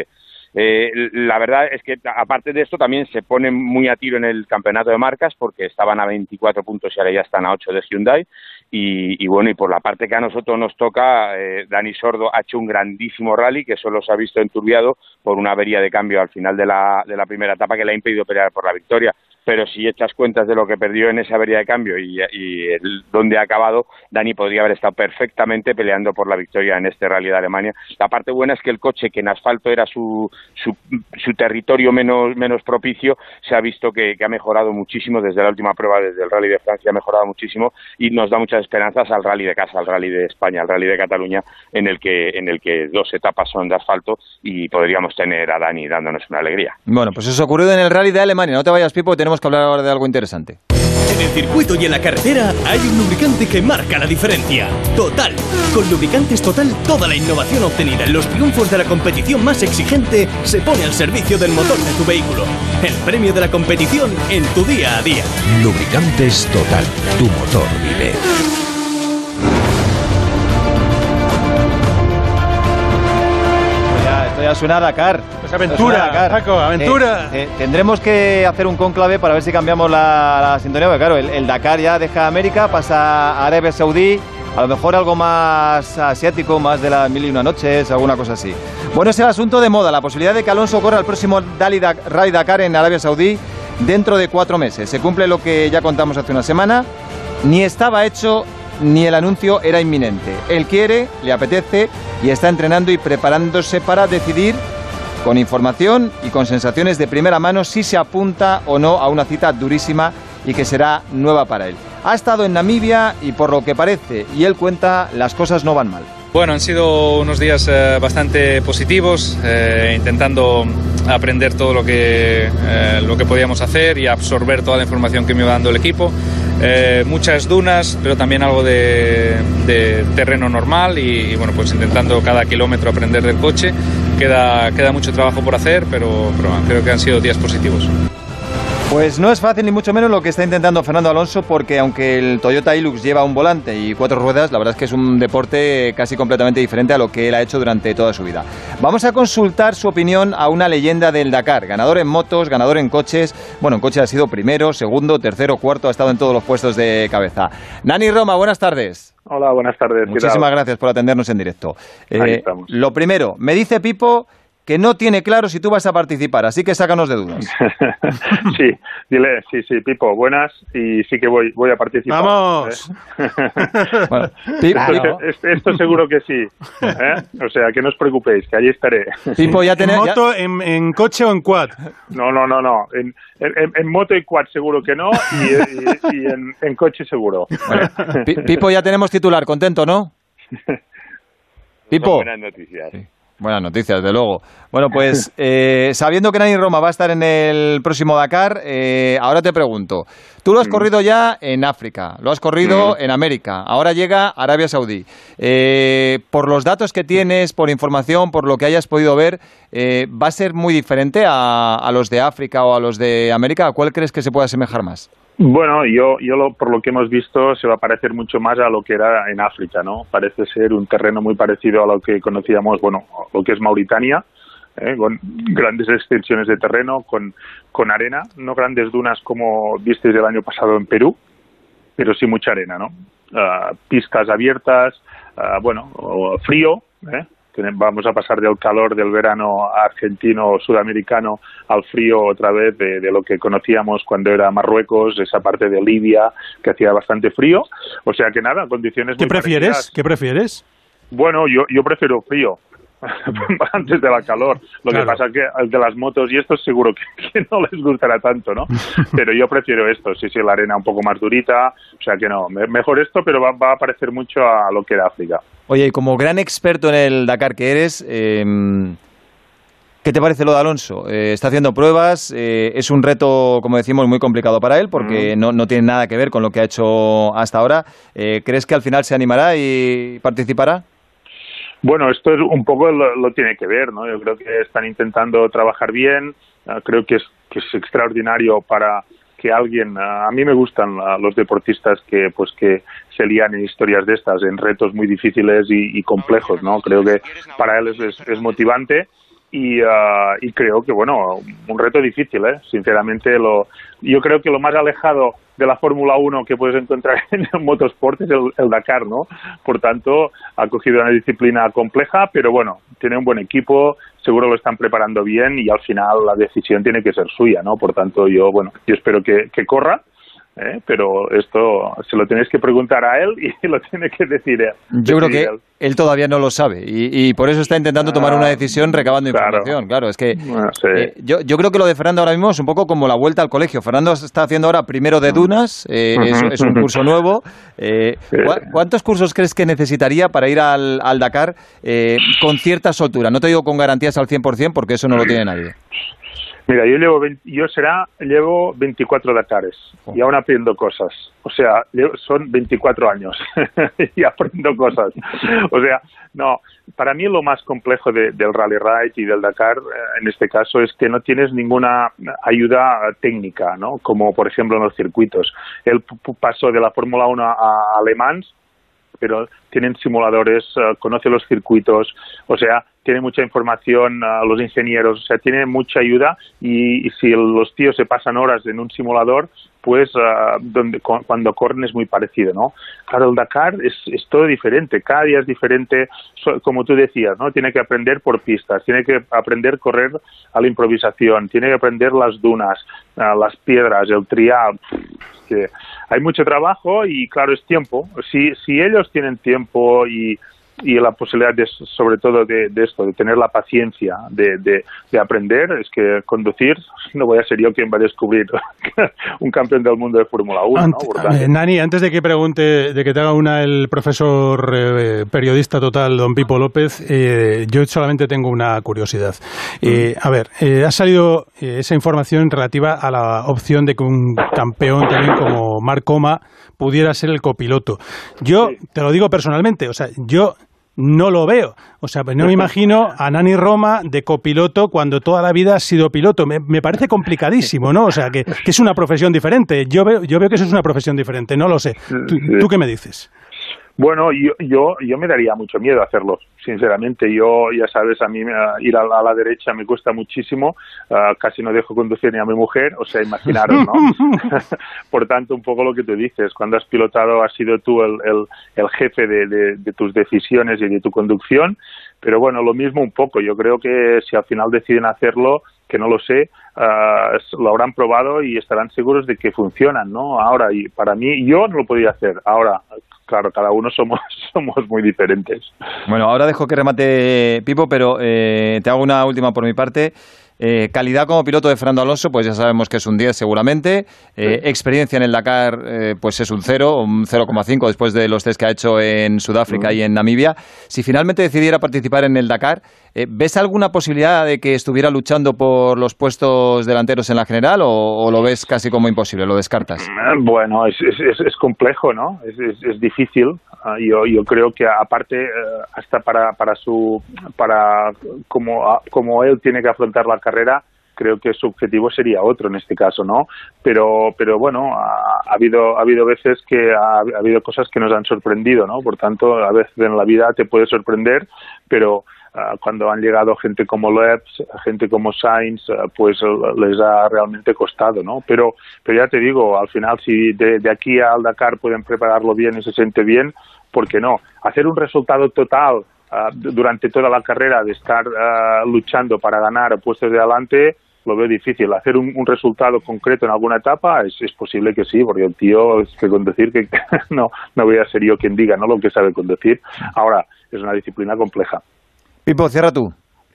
Eh, la verdad es que, aparte de esto, también se pone muy a tiro en el campeonato de marcas, porque estaban a veinticuatro puntos y ahora ya están a ocho de Hyundai. Y, y bueno, y por la parte que a nosotros nos toca, eh, Dani Sordo ha hecho un grandísimo rally que solo se ha visto enturbiado por una avería de cambio al final de la, de la primera etapa que le ha impedido pelear por la victoria. Pero si echas cuentas de lo que perdió en esa avería de cambio y, y el, donde ha acabado, Dani podría haber estado perfectamente peleando por la victoria en este rally de Alemania. La parte buena es que el coche, que en asfalto era su, su, su territorio menos, menos propicio, se ha visto que, que ha mejorado muchísimo desde la última prueba, desde el rally de Francia ha mejorado muchísimo, y nos da muchas esperanzas al rally de casa, al rally de España, al rally de Cataluña, en el que, en el que dos etapas son de asfalto y podríamos tener a Dani dándonos una alegría. Bueno, pues eso ha ocurrido en el rally de Alemania. No te vayas, Pipo, tenemos que hablar ahora de algo interesante. En el circuito y en la carretera hay un lubricante que marca la diferencia. Total. Con Lubricantes Total, toda la innovación obtenida en los triunfos de la competición más exigente se pone al servicio del motor de tu vehículo. El premio de la competición en tu día a día. Lubricantes Total. Tu motor vive. Ya suena Dakar. Pues aventura, Dakar. Paco, aventura. Eh, eh, tendremos que hacer un cónclave para ver si cambiamos la, la sintonía, porque claro, el, el Dakar ya deja América, pasa a Arabia Saudí, a lo mejor algo más asiático, más de las mil y una noches, alguna cosa así. Bueno, es el asunto de moda, la posibilidad de que Alonso corra el próximo Rally Dakar en Arabia Saudí dentro de cuatro meses. Se cumple lo que ya contamos hace una semana, ni estaba hecho ni el anuncio era inminente. Él quiere, le apetece y está entrenando y preparándose para decidir, con información y con sensaciones de primera mano, si se apunta o no a una cita durísima y que será nueva para él. Ha estado en Namibia y por lo que parece, y él cuenta, las cosas no van mal. Bueno, han sido unos días eh, bastante positivos, eh, intentando aprender todo lo que, eh, lo que podíamos hacer y absorber toda la información que me iba dando el equipo. Eh, muchas dunas, pero también algo de, de terreno normal y, y bueno, pues intentando cada kilómetro aprender del coche. Queda, queda mucho trabajo por hacer, pero, pero bueno, creo que han sido días positivos. Pues no es fácil ni mucho menos lo que está intentando Fernando Alonso, porque aunque el Toyota Hilux lleva un volante y cuatro ruedas, la verdad es que es un deporte casi completamente diferente a lo que él ha hecho durante toda su vida. Vamos a consultar su opinión a una leyenda del Dakar, ganador en motos, ganador en coches. Bueno, en coches ha sido primero, segundo, tercero, cuarto, ha estado en todos los puestos de cabeza. Nani Roma, buenas tardes. Hola, buenas tardes. Muchísimas gracias por atendernos en directo. Ahí Eh, estamos. lo primero, me dice Pipo que no tiene claro si tú vas a participar, así que sácanos de dudas. Sí, dile, sí, sí, Pipo, buenas, y sí que voy, voy a participar. ¡Vamos! ¿Eh? Bueno, esto, esto, esto seguro que sí, ¿eh? O sea, que no os preocupéis, que allí estaré. Pipo, ya ¿En moto, en, en coche o en quad? No, no, no, no. En, en, en moto y quad seguro que no, y, y, y en, en coche seguro. Bueno, Pi- Pipo, ya tenemos titular, contento, ¿no? Pipo. Son buenas noticias. Sí. Buenas noticias, de luego. Bueno, pues eh, sabiendo que Nani Roma va a estar en el próximo Dakar, eh, ahora te pregunto, tú lo has mm. corrido ya en África, lo has corrido mm. en América, ahora llega a Arabia Saudí. Eh, por los datos que tienes, por información, por lo que hayas podido ver, eh, ¿va a ser muy diferente a, a los de África o a los de América? ¿A cuál crees que se puede asemejar más? Bueno, yo, yo lo, por lo que hemos visto se va a parecer mucho más a lo que era en África, ¿no? Parece ser un terreno muy parecido a lo que conocíamos, bueno, lo que es Mauritania, ¿eh? Con grandes extensiones de terreno, con, con arena, no grandes dunas como visteis el año pasado en Perú, pero sí mucha arena, ¿no? Uh, pistas abiertas, uh, bueno, frío, ¿eh? Vamos a pasar del calor del verano argentino o sudamericano al frío otra vez de, de lo que conocíamos cuando era Marruecos, esa parte de Libia, que hacía bastante frío. O sea que nada, condiciones ¿Qué muy prefieres? parecidas. ¿Qué prefieres? Bueno, yo, yo prefiero frío. Antes de la calor. Lo Claro. que pasa es que al de las motos y estos seguro que, que no les gustará tanto, ¿no? Pero yo prefiero esto, sí, sí, la arena un poco más durita, o sea que no, me- mejor esto, pero va, va a parecer mucho a lo que era África. Oye, y como gran experto en el Dakar que eres, eh, ¿qué te parece lo de Alonso? Eh, está haciendo pruebas, eh, es un reto, como decimos, muy complicado para él, porque no, no tiene nada que ver con lo que ha hecho hasta ahora. Eh, ¿Crees que al final se animará y participará? Bueno, esto es un poco lo, lo tiene que ver, ¿no? Yo creo que están intentando trabajar bien, uh, creo que es, que es extraordinario para que alguien, uh, a mí me gustan uh, los deportistas que pues que se lían en historias de estas, en retos muy difíciles y, y complejos, ¿no? Creo que para él es, es, es motivante y, uh, y creo que, bueno, un reto difícil, ¿eh? Sinceramente, lo, yo creo que lo más alejado de la Fórmula uno que puedes encontrar en el motosport es el, el Dakar, ¿no? Por tanto, ha cogido una disciplina compleja, pero bueno, tiene un buen equipo, seguro lo están preparando bien y al final la decisión tiene que ser suya, ¿no? Por tanto, yo, bueno, yo espero que, que corra. ¿Eh? Pero esto se lo tenéis que preguntar a él y lo tiene que decir él. Yo creo que él. él todavía no lo sabe y, y por eso está intentando tomar una decisión recabando claro. información. Claro, es que bueno, sí. eh, yo, yo creo que lo de Fernando ahora mismo es un poco como la vuelta al colegio. Fernando está haciendo ahora primero de dunas, eh, es, es un curso nuevo. Eh, ¿Cuántos cursos crees que necesitaría para ir al, al Dakar eh, con cierta soltura? No te digo con garantías al cien por ciento porque eso no lo tiene nadie. Mira, yo llevo veinte, yo será llevo veinticuatro Dakares oh. y aún aprendo cosas. O sea, son veinticuatro años y aprendo cosas. O sea, no, para mí lo más complejo de, del Rally Ride y del Dakar, eh, en este caso, es que no tienes ninguna ayuda técnica, ¿no? Como, por ejemplo, en los circuitos. El paso de la Fórmula uno a Le Mans, pero tienen simuladores, uh, conoce los circuitos, o sea, tiene mucha información uh, los ingenieros, o sea, tiene mucha ayuda y, y si el, los tíos se pasan horas en un simulador, pues uh, donde, cu cuando corren es muy parecido, ¿no? Claro, el Dakar es, es todo diferente, cada día es diferente, so, como tú decías, ¿no? Tiene que aprender por pistas, tiene que aprender a correr a la improvisación, tiene que aprender las dunas, uh, las piedras, el trial, que hay mucho trabajo y claro, es tiempo. Si, si ellos tienen tiempo y, y la posibilidad de, sobre todo de, de esto, de tener la paciencia de, de, de aprender, es que conducir, no voy a ser yo quien va a descubrir un campeón del mundo de Fórmula uno, Ant ¿no? Eh, Nani, antes de que pregunte, de que te haga una el profesor eh, periodista total, don Pipo López, eh, yo solamente tengo una curiosidad. Eh, a ver, eh, ha salido eh, esa información relativa a la opción de que un campeón también como Marc Coma pudiera ser el copiloto. Yo, sí. te lo digo personalmente, o sea, yo no lo veo. O sea, no me imagino a Nani Roma de copiloto cuando toda la vida ha sido piloto. Me, me parece complicadísimo, ¿no? O sea, que, que es una profesión diferente. Yo veo, yo veo que eso es una profesión diferente, no lo sé. ¿Tú, ¿tú qué me dices? Bueno, yo, yo, yo me daría mucho miedo hacerlo, sinceramente. Yo, ya sabes, a mí uh, ir a la, a la derecha me cuesta muchísimo, uh, casi no dejo conducir ni a mi mujer, o sea, imaginaros, ¿no? Por tanto, un poco lo que tú dices, cuando has pilotado has sido tú el, el, el jefe de, de, de tus decisiones y de tu conducción, pero bueno, lo mismo un poco. Yo creo que si al final deciden hacerlo, que no lo sé, uh, lo habrán probado y estarán seguros de que funcionan, ¿no? Ahora, y para mí, yo no lo podía hacer. Ahora, claro, cada uno somos somos muy diferentes. Bueno, ahora dejo que remate Pipo, pero eh, te hago una última por mi parte. Eh, calidad como piloto de Fernando Alonso, pues ya sabemos que es un diez seguramente. Eh, sí. Experiencia en el Dakar, eh, pues es un cero, un cero coma cinco después de los test que ha hecho en Sudáfrica sí. y en Namibia. Si finalmente decidiera participar en el Dakar, eh, ¿ves alguna posibilidad de que estuviera luchando por los puestos delanteros en la general o, o lo ves casi como imposible, lo descartas? Bueno, es, es, es complejo, ¿no? Es, es, es difícil. Uh, yo, yo creo que aparte, uh, hasta para, para su, para como, uh, como él tiene que afrontar la carrera, creo que su objetivo sería otro en este caso, ¿no? Pero, pero bueno, ha, ha habido, ha habido veces que ha, ha habido cosas que nos han sorprendido, ¿no? Por tanto, a veces en la vida te puede sorprender, pero uh, cuando han llegado gente como Loeb, gente como Sainz, uh, pues uh, les ha realmente costado, ¿no? Pero, pero ya te digo, al final, si de, de aquí al Dakar pueden prepararlo bien y se siente bien, ¿por qué no? Hacer un resultado total uh, durante toda la carrera, de estar uh, luchando para ganar puestos de adelante, lo veo difícil. Hacer un, un resultado concreto en alguna etapa es, es posible que sí, porque el tío es que conducir, que no, no voy a ser yo quien diga, ¿no?, lo que sabe conducir. Ahora, es una disciplina compleja. Pipo, cierra tú.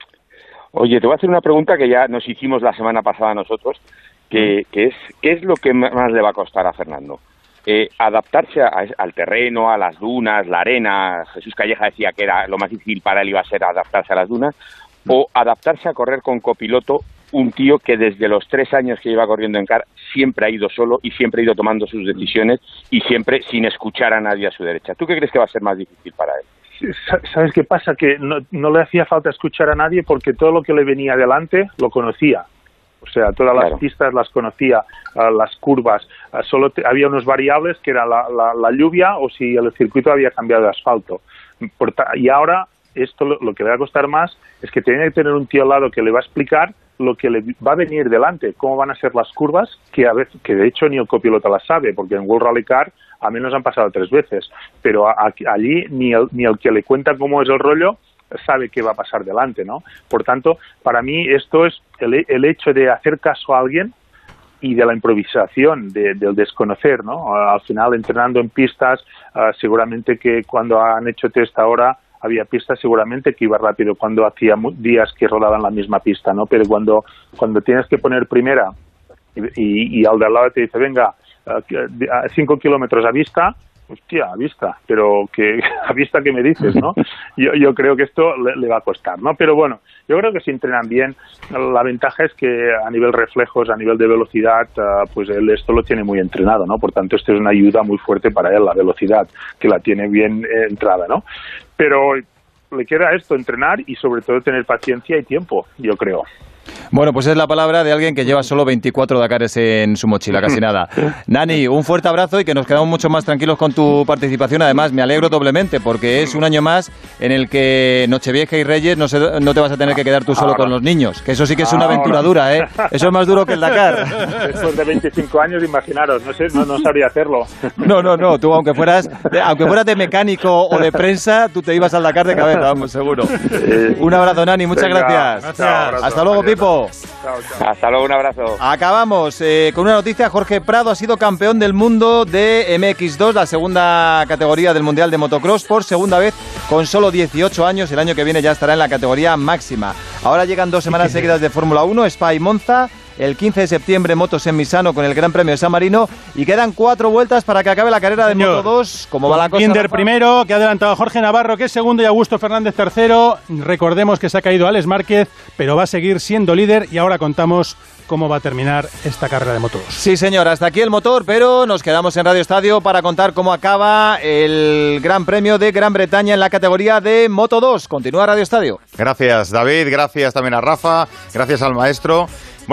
Oye, te voy a hacer una pregunta que ya nos hicimos la semana pasada nosotros, que, que es, ¿qué es lo que más le va a costar a Fernando? Eh, adaptarse a, al terreno, a las dunas, la arena. Jesús Calleja decía que era lo más difícil para él iba a ser adaptarse a las dunas, o adaptarse a correr con copiloto, un tío que desde los tres años que lleva corriendo en car siempre ha ido solo y siempre ha ido tomando sus decisiones y siempre sin escuchar a nadie a su derecha. ¿Tú qué crees que va a ser más difícil para él? ¿Sabes qué pasa? Que no, no le hacía falta escuchar a nadie porque todo lo que le venía adelante lo conocía. O sea, todas claro. las pistas las conocía, uh, las curvas. Uh, solo te, había unos variables que era la, la, la lluvia o si el circuito había cambiado de asfalto. Por ta y ahora esto lo, lo que le va a costar más es que tiene que tener un tío al lado que le va a explicar lo que le va a venir delante, cómo van a ser las curvas, que a veces, que de hecho ni el copiloto las sabe, porque en World Rally Car a mí nos han pasado tres veces, pero a, a, allí ni el, ni el que le cuenta cómo es el rollo sabe qué va a pasar delante, ¿no? Por tanto, para mí esto es el, el hecho de hacer caso a alguien y de la improvisación, de, del desconocer, ¿no? Al final, entrenando en pistas, uh, seguramente que cuando han hecho test ahora había pistas seguramente que iba rápido cuando hacía días que rodaban la misma pista, ¿no? Pero cuando, cuando tienes que poner primera y, y, y al de al lado te dice, venga, a cinco kilómetros a vista, hostia, a vista, pero que a vista que me dices, ¿no? Yo, yo creo que esto le, le va a costar, ¿no? Pero bueno, yo creo que si entrenan bien, la ventaja es que a nivel reflejos, a nivel de velocidad, uh, pues él esto lo tiene muy entrenado, ¿no? Por tanto, esto es una ayuda muy fuerte para él, la velocidad, que la tiene bien eh, entrada, ¿no? Pero le queda esto, entrenar y sobre todo tener paciencia y tiempo, yo creo. Bueno, pues es la palabra de alguien que lleva solo veinticuatro Dakares en su mochila, casi nada. Nani, un fuerte abrazo y que nos quedamos mucho más tranquilos con tu participación. Además, me alegro doblemente porque es un año más en el que Nochevieja y Reyes no, se, no te vas a tener que quedar tú solo ahora con los niños, que eso sí que es una aventura dura, ¿eh? Eso es más duro que el Dakar. Después de veinticinco años, imaginaros, no sé, no, no sabría hacerlo. No, no, no, tú aunque fueras, aunque fueras de mecánico o de prensa, tú te ibas al Dakar de cabeza, vamos, seguro. Un abrazo, Nani, muchas Venga, gracias. gracias. Abrazo, Hasta luego, adiós. Pipo. Chao, chao. Hasta luego, un abrazo. Acabamos eh, con una noticia. Jorge Prado ha sido campeón del mundo de M X dos, la segunda categoría del Mundial de Motocross, por segunda vez con solo dieciocho años. El año que viene ya estará en la categoría máxima. Ahora llegan dos semanas seguidas de Fórmula uno, Spa y Monza. El quince de septiembre, motos en Misano con el Gran Premio de San Marino. Y quedan cuatro vueltas para que acabe la carrera de Señor. Moto dos. ¿Cómo va la cosa, Binder Rafa? primero, que ha adelantado a Jorge Navarro, que es segundo, y Augusto Fernández tercero. Recordemos que se ha caído Alex Márquez, pero va a seguir siendo líder. Y ahora contamos cómo va a terminar esta carrera de Moto dos. Sí, señor, hasta aquí el motor, pero nos quedamos en Radio Estadio para contar cómo acaba el Gran Premio de Gran Bretaña en la categoría de Moto dos. Continúa Radio Estadio. Gracias, David, gracias también a Rafa, gracias al maestro.